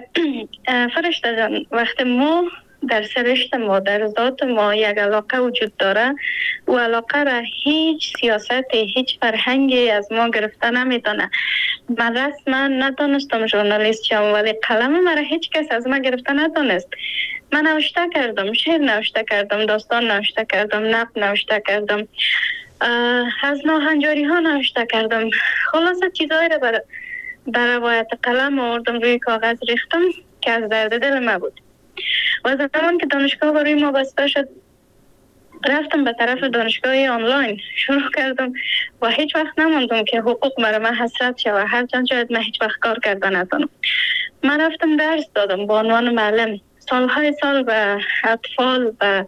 Speaker 6: فرشته جان، وقتی ما در سرشت ما، در ذات ما یک علاقه وجود داره، و علاقه را هیچ سیاستی، هیچ فرهنگی از ما گرفته نمیتونه. من رسما نتونستم ژورنالیست شم، ولی قلم مرا هیچ کس از ما گرفته نتونست. من نوشته کردم، شعر نوشته کردم، داستان نوشته کردم، نقد نوشته کردم، از ناهنجاری ها نوشته کردم. خلاصه چیزایی را بر روایت قلم آوردم، روی کاغذ ریختم که از درد دل ما بود. و زمان که دانشگاه برای ما بسته شد، رفتم به طرف دانشگاه آنلاین، شروع کردم و هیچ وقت نماندم که حقوق من حسرت شود، هرچند شاید من هیچ وقت کار کرده نتونم. من رفتم درس دادم با عنوان معلم، سالهای سال به اطفال و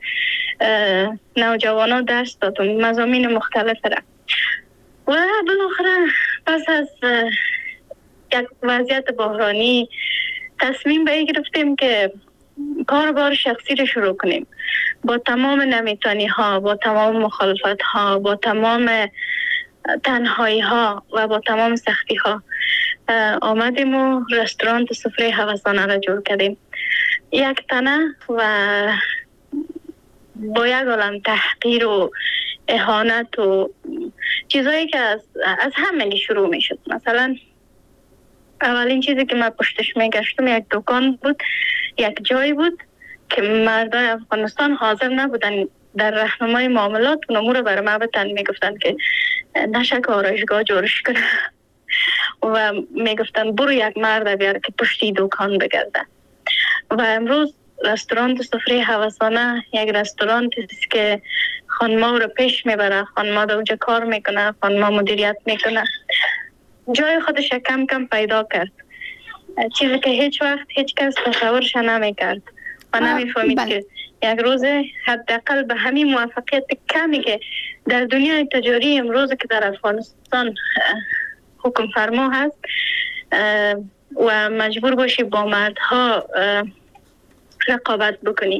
Speaker 6: نوجوانان درس دادم، مضامین مختلف را. و بالاخره پس از یک وضعیت بحرانی تصمیم به این گرفتیم که کاربار شخصی رو شروع کنیم. با تمام نمیتانی ها، با تمام مخالفت ها، با تمام تنهایی ها و با تمام سختی ها آمدیم و رستوران سفره هوسانه را جور کردیم. یک تنه و با یک عالم تحقیر و اهانت و چیزایی که از همه شروع می شد. مثلا اولین چیزی که من پشتش می گشتم یک دکان بود، یک جایی بود که مردای افغانستان حاضر نبودن در راهنمای معاملات و امور برای ما بتن. می گفتن که نشک آرایشگاه جورش کنه و می گفتن برو یک مرد بیار که پشتی دکان بگرده. و امروز رستوران سفره هوسانه یک رستوران است که خانما رو پیش میبره، خانما در اونجا کار میکنه، خانما مدیریت میکنه، جای خودش کم کم پیدا کرد، چیزی که هیچ وقت هیچ کس تصورش نمیکرد و نمیفهمید که یک روز حداقل به همین موفقیت کمی که در دنیای تجاری امروز که در افغانستان حکم فرما هست و مجبور باشی با مردها رقابت بکنی،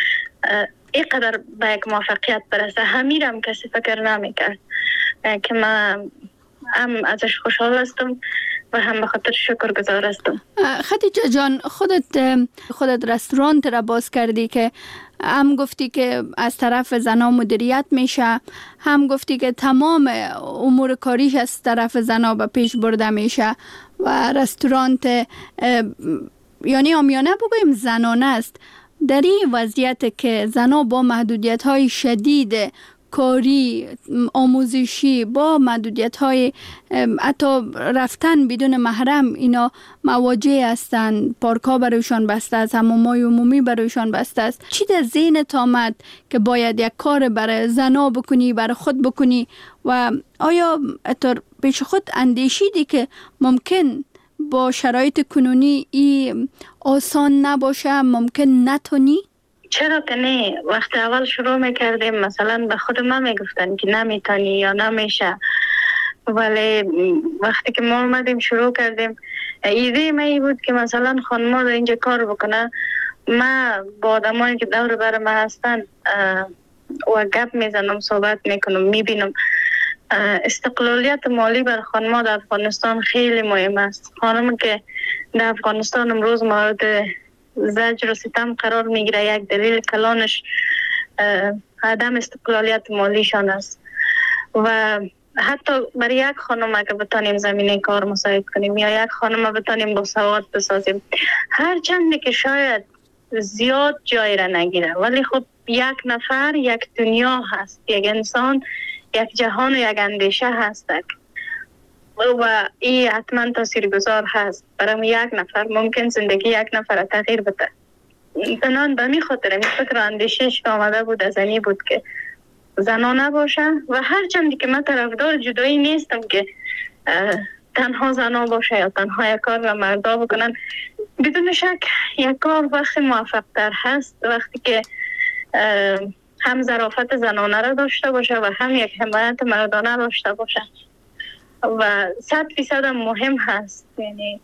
Speaker 6: اینقدر به یک موفقیت برسه. همیرم کسی فکر نمیکرد که من هم ازش خوشحال هستم و هم به خاطر شکرگزار هستم.
Speaker 5: خدیجه جان، خودت رستورانت را باز کردی که هم گفتی که از طرف زنا مدیریت میشه، هم گفتی که تمام امور کاریش از طرف زنا به پیش برده میشه و رستورانت یعنی عامیانه بگویم زنانه است. در این وضعیت که زنا با محدودیت‌های شدید کاری، آموزشی، با محدودیت‌های حتی رفتن بدون محرم اینا مواجه هستند، پارک‌ها برایشان بسته است، حمام‌های عمومی برایشان بسته است. چی در ذهنت آمد که باید یک کار برای زنا بکنی، برای خود بکنی و آیا اتر پیش خود اندیشیدی که ممکن با شرایط کنونی ای آسان نباشه، ممکن نتونی؟
Speaker 6: چرا که نه؟ وقت اول شروع میکردیم مثلا به خود ما میگفتن که نمیتونی یا نمیشه، ولی وقتی که ما اومدیم شروع کردیم ایده ما ای بود که مثلا خانما در اینجا کار بکنه. ما با آدمایی که دور بر ما هستن و گپ میزنم، صحبت میکنم، میبینم استقلالیت مالی بر خانما در افغانستان خیلی مهم است. خانم که در افغانستان امروز مورد زجر و ستم قرار میگیره، یک دلیل کلانش عدم استقلالیت مالیشان است. و حتی برای یک خانم اگه بتانیم زمینه کار مساعد کنیم یا یک خانم بتانیم با سواد بسازیم، هر چندی که شاید زیاد جای را نگیره، ولی خب یک نفر یک دنیا هست، یک انسان یک جهان و یک اندیشه هست و این حتما تاثیرگذار هست. برای یک نفر ممکن زندگی یک نفر تغییر بده. تنان به می خاطر این فکر اندیشش آمده بود از اینی بود که زنا نباشه و هر چندی که من طرفدار جدایی نیستم که تنها زنا باشه یا تنها یک کار و مردا بکنن. بدون شک یک کار وقتی موفق تر هست وقتی که هم ظرافت زنانه را داشته باشه و هم یک حمایت مردانه داشته باشه و 100% مهم هست. یعنی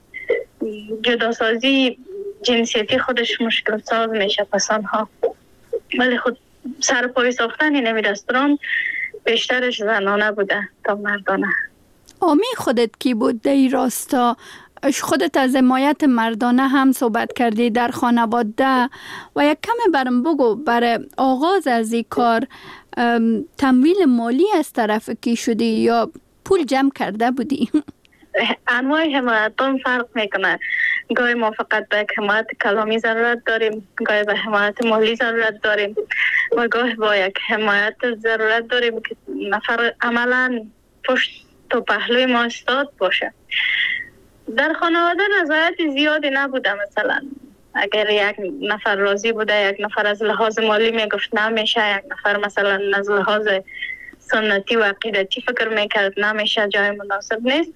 Speaker 6: جداسازی جنسیتی خودش مشکل ساز میشه پسانها، ولی خود سر پای ساختن این رستوران بیشترش زنانه بوده تا مردانه.
Speaker 5: آمی خودت کی بود در این راستا؟ خودت از حمایت مردانه هم صحبت کردی در خانواده و یک کم برم بگو برای آغاز از این کار تمویل مالی از طرف کی شدی یا پول جمع کرده بودی؟
Speaker 6: انواع حمایت هم فرق میکنه. گاهی ما فقط به حمایت کلامی ضرورت داریم، گاهی به حمایت مالی ضرورت داریم و گاهی با یک حمایت ضرورت داریم که نفر عملا پشت و پهلوی ما استاد باشه. در خانواده رضایت زیادی نبوده. مثلا اگر یک نفر راضی بوده، یک نفر از لحاظ مالی میگفت نمیشه، یک نفر مثلا از لحاظ سنتی و عقیدتی فکر میکرد نمیشه، جای مناسب نیست.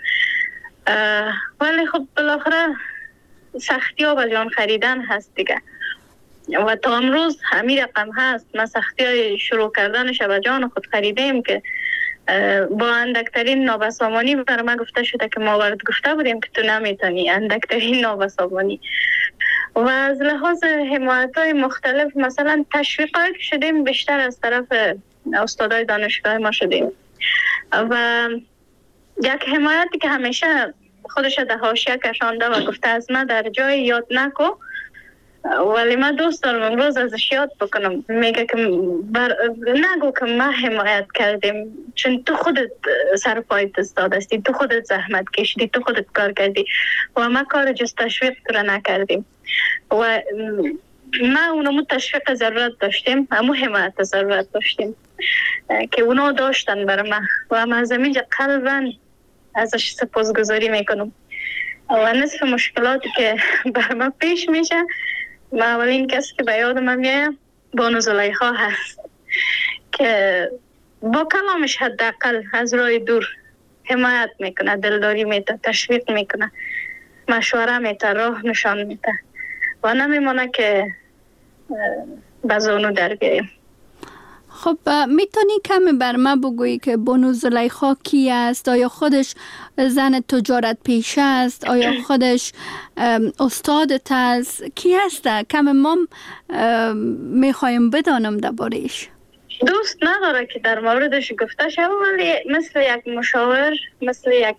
Speaker 6: ولی خب بالاخره سختی ها و جان خریدن هست دیگه و تا امروز همین رقم هست. ما سختی های شروع کردنش و جان خود خریدیم که با اندکترین نابسامانی بر ما گفته شده که ما ورد گفته بودیم که تو نمیتونی، اندکترین نابسامانی. و از لحاظ حمایت‌های مختلف مثلا تشویق‌هایی که شدیم بیشتر از طرف استادای دانشگاه ما شدیم و یک حمایتی که همیشه خودش در حاشیه کشانده و گفته از من در جای یاد نکو، ولی من دوست دارم امروز ازش یاد بکنم. میگه که نگو که ما حمایت کردیم، چون تو خودت سر پایت استاد هستی، تو خودت زحمت کشیدی، تو خودت کار کردی و ما کار جز تشویق تو نکردیم و ما اونمو تشویق ضرورت داشتیم، همو حمایت ضرورت داشتیم که اونا داشتن برای ما و ما از اینجا قلباً ازش سپاسگزاری میکنم. و نصف مشکلاتی که برای ما پیش میشه، ما اولین کسی که به یادم میاد بانو زلیخا هست که با کلامش حداقل از راه دور حمایت میکنه، دلداری میده، تشویق میکنه، مشوره میده، راه نشان میده و نمیمونه که بزانو در بیاییم.
Speaker 5: خب میتونی کمی بر ما بگویی که بانو زلیخا کی است؟ آیا خودش زن تجارت پیشه است؟ آیا خودش استادت است؟ کی است؟ کمی ما میخوایم بدانم درباره‌اش.
Speaker 6: دوست نداره که در موردش گفته شد، ولی مثل یک مشاور، مثل یک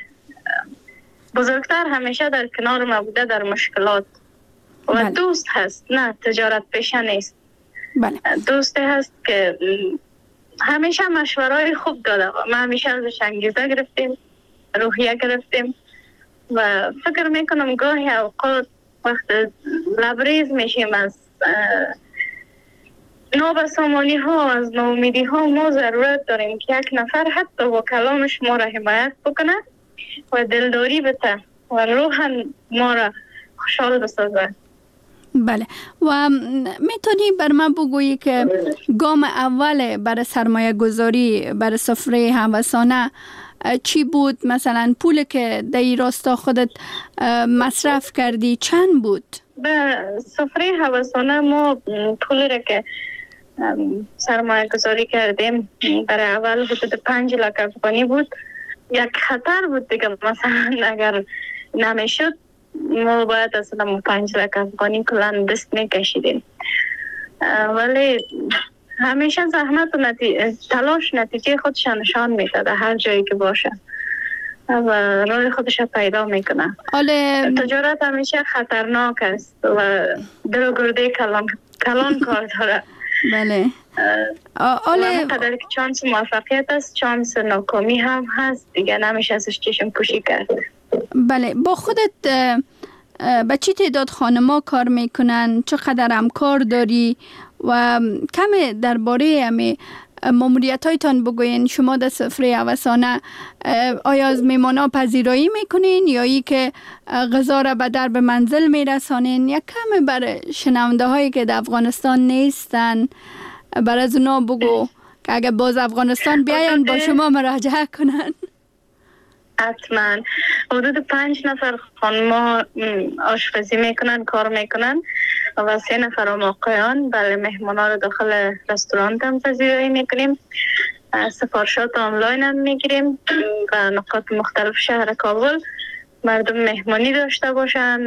Speaker 6: بزرگتر همیشه در کنار ما بوده در مشکلات و بله. دوست هست، نه تجارت پیشه نیست.
Speaker 5: بله.
Speaker 6: دوستی هست که همیشه مشورهای خوب داده و ما همیشه ازش انگیزه گرفتیم، روحیه گرفتیم و فکر میکنم گاهی اوقات وقت لبریز میشیم از نابسامانی ها، از ناامیدی ها، ما ضرورت داریم که یک نفر حتی با کلامش ما را حمایت بکنه و دلداری بده و روحاً ما را خوشحال بسازه.
Speaker 5: بله. و میتونی بر من بگویی که گام اول برای سرمایه گذاری برای سفره هوسانه چی بود؟ مثلا پول که در این راستا خودت مصرف کردی چند بود؟
Speaker 6: به سفره هوسانه ما پولی را که سرمایه گذاری کردیم برای اول حدود 5 لک افغانی بود. یک خطر بود دیگه، مثلا اگر نمیشد ما باید اصلا 5 لک افغانی کلان دست میکشیدیم، ولی همیشه زحمت و تلاش نتیجه خودش نشان میده در هر جایی که باشه و راه خودش پیدا میکنه. تجارت همیشه خطرناک است و دل و گرده کلان کار داره.
Speaker 5: بله.
Speaker 6: قدر که چانس موفقیت است، چانس ناکامی هم هست دیگه، نمیشه ازش چشم پوشی کرد.
Speaker 5: بله. با خودت به چی تعداد خانما کار میکنن؟ چقدر همکار داری؟ و کمی درباره همی ماموریت هایتان بگوین. شما در سفره هوسانه آیا از میمانا پذیرایی میکنین یا ای که غذا را به درب منزل میرسانین؟ یک کمی بر شنونده هایی که در افغانستان نیستن بر از اونا بگو که اگه باز افغانستان بیاین با شما مراجعه کنن.
Speaker 6: حتما حدود 5 نفر خانم آشپزی میکنن، کار میکنن و 3 نفر هم آقایان. بله، مهمانا رو داخل رستوران هم پذیرایی میکنیم، سفارشات آنلاین هم میگیریم و نقاط مختلف شهر کابل مردم مهمانی داشته باشن،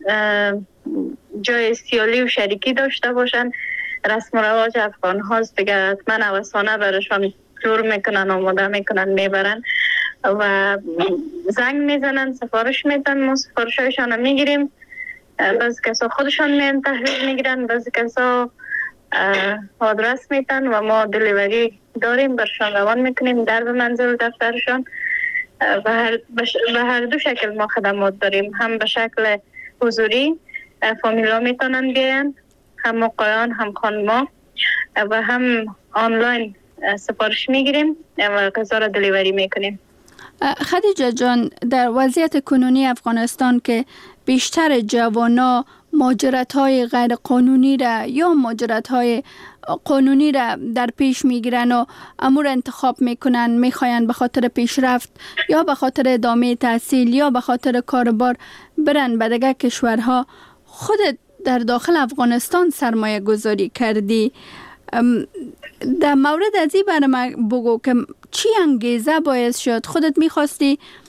Speaker 6: جای سیالی و شریکی داشته باشن. رسم و رواج افغان هاست دیگه، حتما هوسانه برشان جور میکنن، آماده میکنن، میبرن و زنگ میزنن، سفارش میدن، ما سفارش هایشان رو میگیریم. بعضی کسا خودشان میان تحویل میگیرن، بعضی کسا آدرس میدن و ما دلیوری داریم، برشان روان میکنیم در به منزل و دفترشان. به هر دو شکل ما خدمات داریم، هم به شکل حضوری فامیلا میتونن بیان، هم آقایان هم خانما، و هم آنلاین سفارش میگیریم و غذا را دلیوری میکنیم.
Speaker 5: خدیجه جان، در وضعیت کنونی افغانستان که بیشتر جوانا مهاجرت‌های غیر قانونی را یا مهاجرت‌های قانونی را در پیش میگیرن و امور انتخاب میکنن، میخواین به خاطر پیشرفت یا به خاطر ادامه تحصیل یا به خاطر کاربار برن به دیگر کشورها، خودت در داخل افغانستان سرمایه گذاری کردی. در مورد از این برای من بگو که چی انگیزه باعث شد خودت میخواستی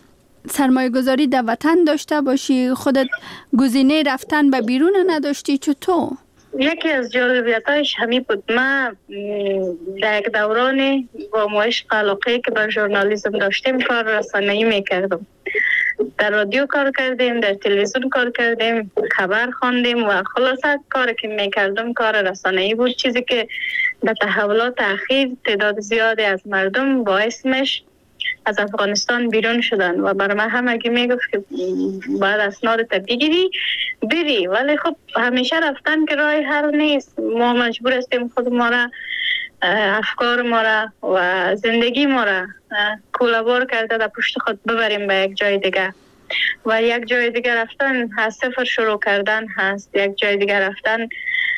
Speaker 5: سرمایه گذاری در وطن داشته باشی؟ خودت گزینه رفتن به بیرون نداشتی؟ چطور؟
Speaker 6: یکی از جالبیتایش همین بود. من در یک دورانی با عشق علاقه که به ژورنالیسم داشتیم کار رسانه‌ای میکردم. در رادیو کار کردیم، در تلویزیون کار کردیم، خبر خواندیم و خلاصه کاری که میکردم کار رسانه‌ای بود، چیزی که به تحولات اخیر تعداد زیادی از مردم باعث میشه از افغانستان بیرون شدن و برای من همگی میگفت که باید اسنادت بگیری بری، ولی خب همیشه رفتن که راه حل نیست. ما مجبور هستیم خود ما را، افکار ما را و زندگی ما را کوله‌بار کرده در پشت خود ببریم به یک جای دیگه و یک جای دیگه رفتن از صفر شروع کردن هست، یک جای دیگه رفتن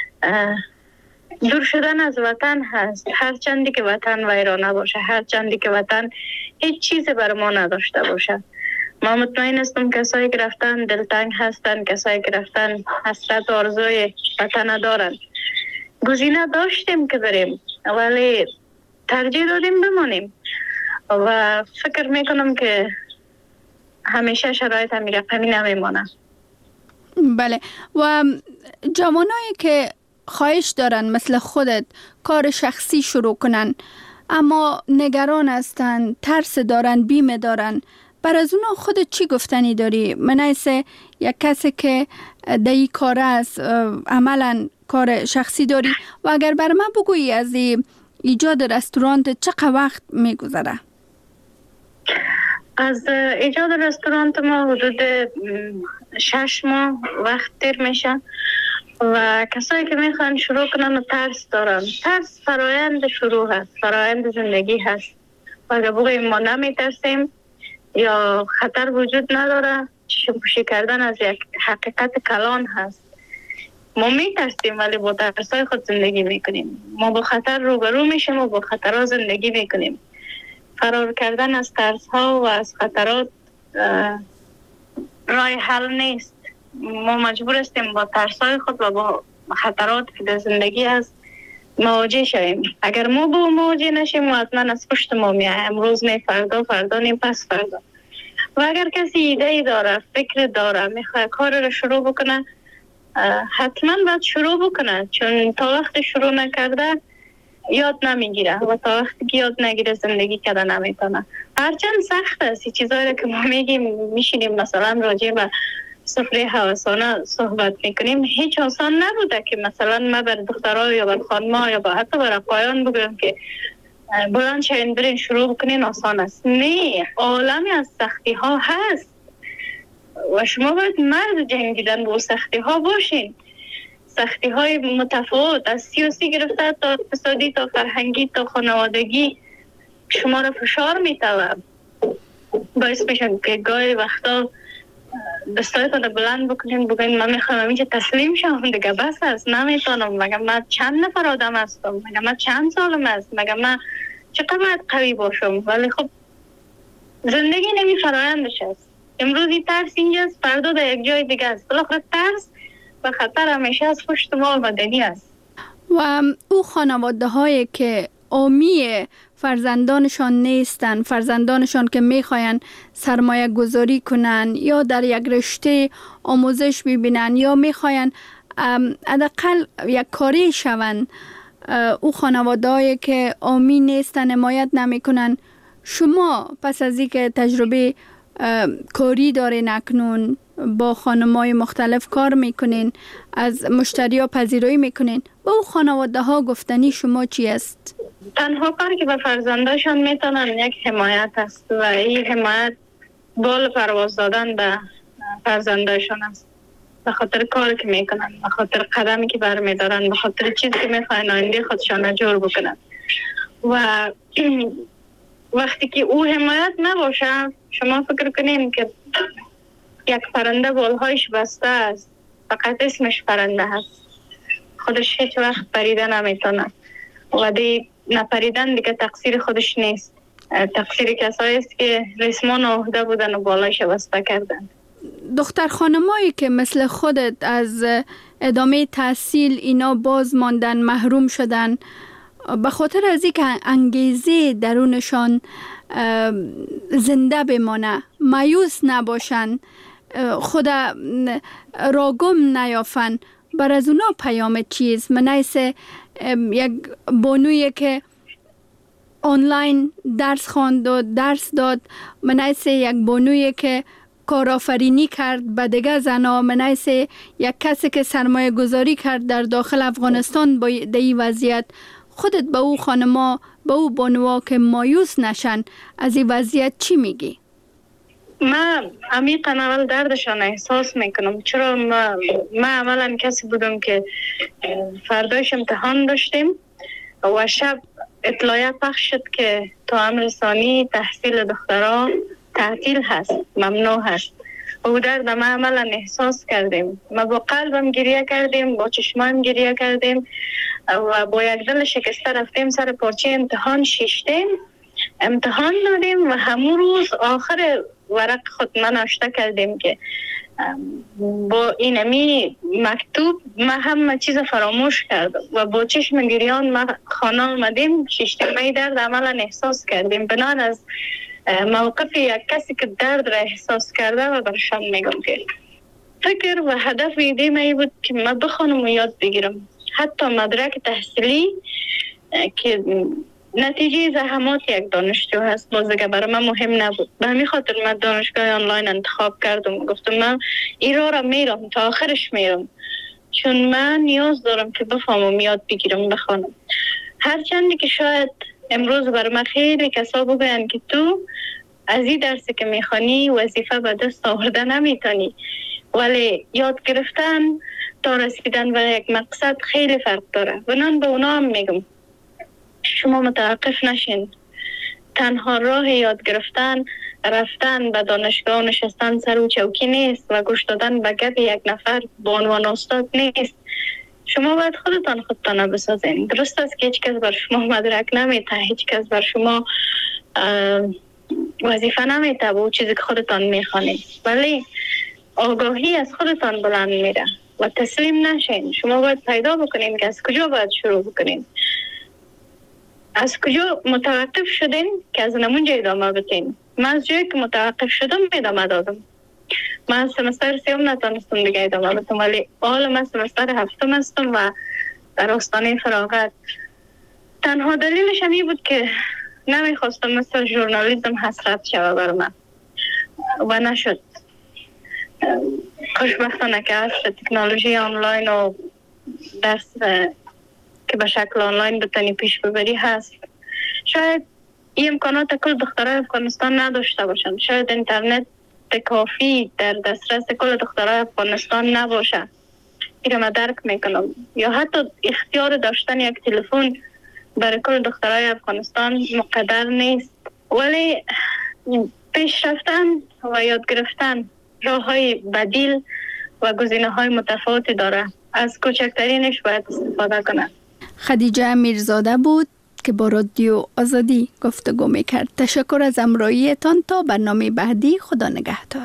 Speaker 6: دور شدن از وطن هست. هر چندی که وطن ویرانه باشه، هر چندی که وطن هیچ چیزی بر ما نداشته باشه، ما مطمئن هستم کسایی که رفتن دلتنگ هستن، کسایی که رفتن حسرت و آرزوی وطن دارن. گزینه داشتیم که بریم ولی ترجیح دادیم بمانیم و فکر میکنم که همیشه شرایط همین رقمی نمیمانه.
Speaker 5: بله. و جوانایی که خواهش دارن مثل خودت کار شخصی شروع کنن اما نگران هستن، ترس دارن، بیمه دارن، بر از اونا خودت چی گفتنی داری؟ من ایسه یک کسی که در این کار است، عملا کار شخصی داری و اگر بر من بگویی از ایجاد رستورانت چقدر وقت میگذره؟
Speaker 6: از ایجاد رستورانت ما حدود 6 ماه وقت دیر میشه و کسایی که میخوان شروع کنن و ترس دارن. ترس فرایند شروع هست، فرایند زندگی هست و اگر بگوییم ما نمیترسیم یا خطر وجود نداره، چشم پوشی کردن از یک حقیقت کلان هست. ما میترسیم ولی با ترسای خود زندگی میکنیم. ما با خطر روبرو میشیم و با خطرها زندگی میکنیم. فرار کردن از ترس ها و از خطرات راه حل نیست. ما مجبور هستیم با ترسای خود و با خطرات که در زندگی هست مواجه شویم. اگر ما با مواجه نشیم و حتما از پشت ما میاد، امروز نه فردا، فردا نه پس فردا. و اگر کسی ایده داره، فکر داره، میخواد کار رو شروع بکنه، حتما باید شروع بکنه، چون تا وقت شروع نکرده یاد نمیگیره و تا وقتی که یاد نگیره زندگی کردن نمیتونه. هرچند سخت است چیزایی که ما میگیم، میشینیم مثلا راجع به سفره هوسانه صحبت میکنیم، هیچ آسان نبوده که مثلا ما بر دخترها یا بر خانم‌ها یا حتی بر آقایان بگویم که بلند شوین برین شروع بکنین آسان است. نه، عالمی از سختی ها هست و شما باید مرد جنگیدن با سختی ها باشین. سختی های متفاوت از سیاسی گرفته تا اقتصادی تا فرهنگی تا خانوادگی شما را فشار میتوه، باعث میشن که گاهی وقتا دستای خود بلند بکنین بگین من میخوام اینجا تسلیم شم دیگه، بس است، نمیتونم، مگه من چند نفر آدم هستم، مگه من چند سالم است، مگه من چقدر باید قوی باشم. ولی خب زندگی نمی فرایندش است. امروزی ترس اینجاست، فردا در یک جای دیگه است. بالاخره ترس و خطر همیشه از پشت ما آمدنی است.
Speaker 5: و او خانواده هایی که آمی فرزندانشان نیستن، فرزندانشان که میخواین سرمایه گذاری کنن یا در یک رشته آموزش ببینن یا میخواین حداقل یک کاری شون، او خانواده هایی که آمی نیستن، حمایت نمیکنن، شما پس از اینکه تجربه کاری دارین، اکنون با خانم‌های مختلف کار میکنین، از مشتری ها پذیرایی میکنین، با او خانواده ها گفتنی شما چی است؟
Speaker 6: تنها کاری که به فرزنداشان میتونن یک حمایت است و این حمایت بال پرواز دادن به فرزنداشان است، به خاطر کاری که میکنن، به خاطر قدمی که برمیدارن، به خاطر چیزی که میخواین آینده خودشان جور بکنن. و وقتی که او حمایت نباشه، شما فکر کنین که یک پرنده بالهایش بسته است، فقط اسمش پرنده هست، خودش هیچ وقت پریده نمیتونه و دی نپریدن دیگه تقصیر خودش نیست، تقصیر کسایی است که ریسمان عهده بودن و بالایش بسته کردن.
Speaker 5: دختر خانمایی که مثل خودت از ادامه تحصیل اینا باز ماندن، محروم شدن، به خاطر از اینکه انگیزه درونشان زنده بمانه، مایوس نباشن، خود را گم نیافن، بر از اونا پیام چیز منیس یک بانویی که آنلاین درس خواند و درس داد، منیس یک بانویی که کارآفرینی کرد به دیگه زنا، منیس یک کسی که سرمایه گذاری کرد در داخل افغانستان با دی وضعیت. خودت به او خانما، به او بانوها که مایوس نشن از این وضعیت چی میگی؟
Speaker 6: من عمیقاً اول دردشان احساس میکنم، چرا من عملاً کسی بودم که فردایش امتحان داشتیم و شب اطلاعیه پخش شد که تا امر ثانی تحصیل دخترها تعطیل هست، ممنوع هست. و درد ما عملاً احساس کردیم. ما با قلبم گریه کردیم، با چشمام گریه کردیم و با یک دل شکسته رفتیم سر پارچه امتحان شیشتیم، امتحان دادیم و همون روز آخر ورق خود من نوشته کردیم که با اینمی مکتوب من همه چیز فراموش کردم و با چشم گریان ما خانه آمدیم. شیشتیمه درد عملا احساس کردیم. بنان از موقف یک کسی که درد را احساس کرده و برشان میگم که فکر و هدف ایده من بود که من بخوانم و یاد بگیرم. حتی مدرک تحصیلی که نتیجه زحمات یک دانشجو هست، باز دیگه برای من مهم نبود. به همین خاطر من دانشگاه آنلاین انتخاب کردم. گفتم من این را میرم تا آخرش میرم، چون من نیاز دارم که بفهمم، یاد بگیرم، بخوانم. هرچندی که شاید امروز برای من خیلی کسا بگوین که تو از این درسی که میخوانی وظیفه به دست آورده نمیتونی، ولی یاد گرفتن تا رسیدن به یک مقصد خیلی فرق داره. بنان به اونا هم میگم شما متوقف نشین. تنها راه یاد گرفتن رفتن به دانشگاه نشستن سر و چوکی نیست و گوش دادن به گپ یک نفر به عنوان استاد نیست. شما باید خودتان بسازین. درست است که هیچ کس بر شما مدرک نمیته، هیچ کس بر شما وظیفه نمیته به چیزی که خودتان میخوانید، ولی آگاهی از خودتان بلند میره و تسلیم نشین. شما باید پیدا بکنین که از کجا باید شروع بکنین، از کجا متوقف شدین که از نمونجا ادامه بدین. من از جایی که متوقف شدم ادامه دادم. من سمستر سیوم نتونستم دیگه ادامه بدم، ولی حالا من سمستر هفتم هستم و در آستانه فراغت. تنها دلیلش همی بود که نمیخواستم مثل ژورنالیسم حسرت شوه بر من و نشد. خوشبختانه که هست تکنولوژی آنلاین و درس که به شکل آنلاین بتونی پیش ببری هست. شاید این امکانات کل دخترای افغانستان نداشته باشن، شاید اینترنت کافی در دسترس کل دخترای افغانستان نباشه، این من درک میکنم، یا حتی اختیار داشتن یک تلفن برای کل دخترای افغانستان مقدر نیست. ولی پیش رفتن و یاد گرفتن راه های بدیل و گزینه های متفاوتی داره. از کوچکترینش باید استفاده کنه.
Speaker 5: خدیجه میرزاده بود که با رادیو آزادی گفتگو میکرد. تشکر از همراهیتان. تا برنامه بعدی، خدا نگهدار.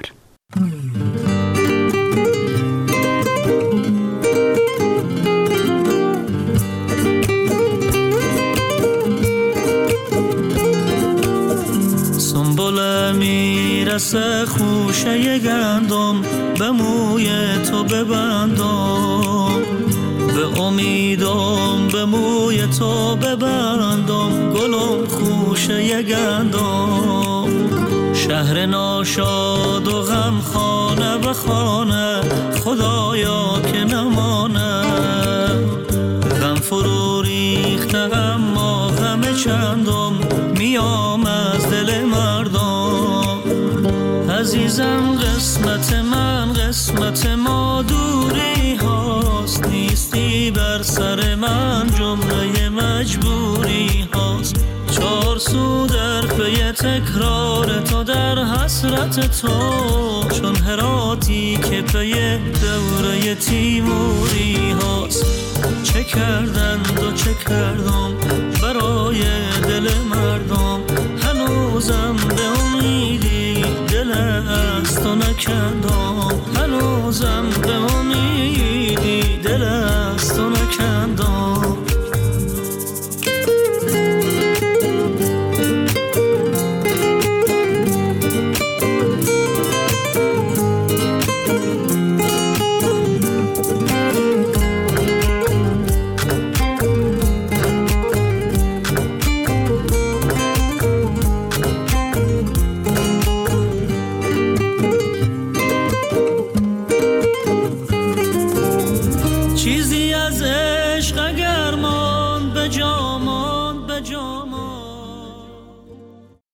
Speaker 7: سنبله میرسه خوشه گندم، به موی تو ببندم، به امیدم به موی تو ببندم، گلم خوشه گندم. شهر ناشاد و غم خانه به خانه، خدایا که نمانه. غم فرو ریخته اما غم چندم، میام از دل مردم. عزیزم قسمت من قسمت ما دوری هاست، نیستی بر سر من جمله مجبوری هاست. چار سو در پی تکرار تو در حسرت تو، چون هراتی که پی دوره تیموری هاست. چه کردند و چه کردم برای دل مردم، هنوزم به امیدی دل از تو نکندم، هنوزم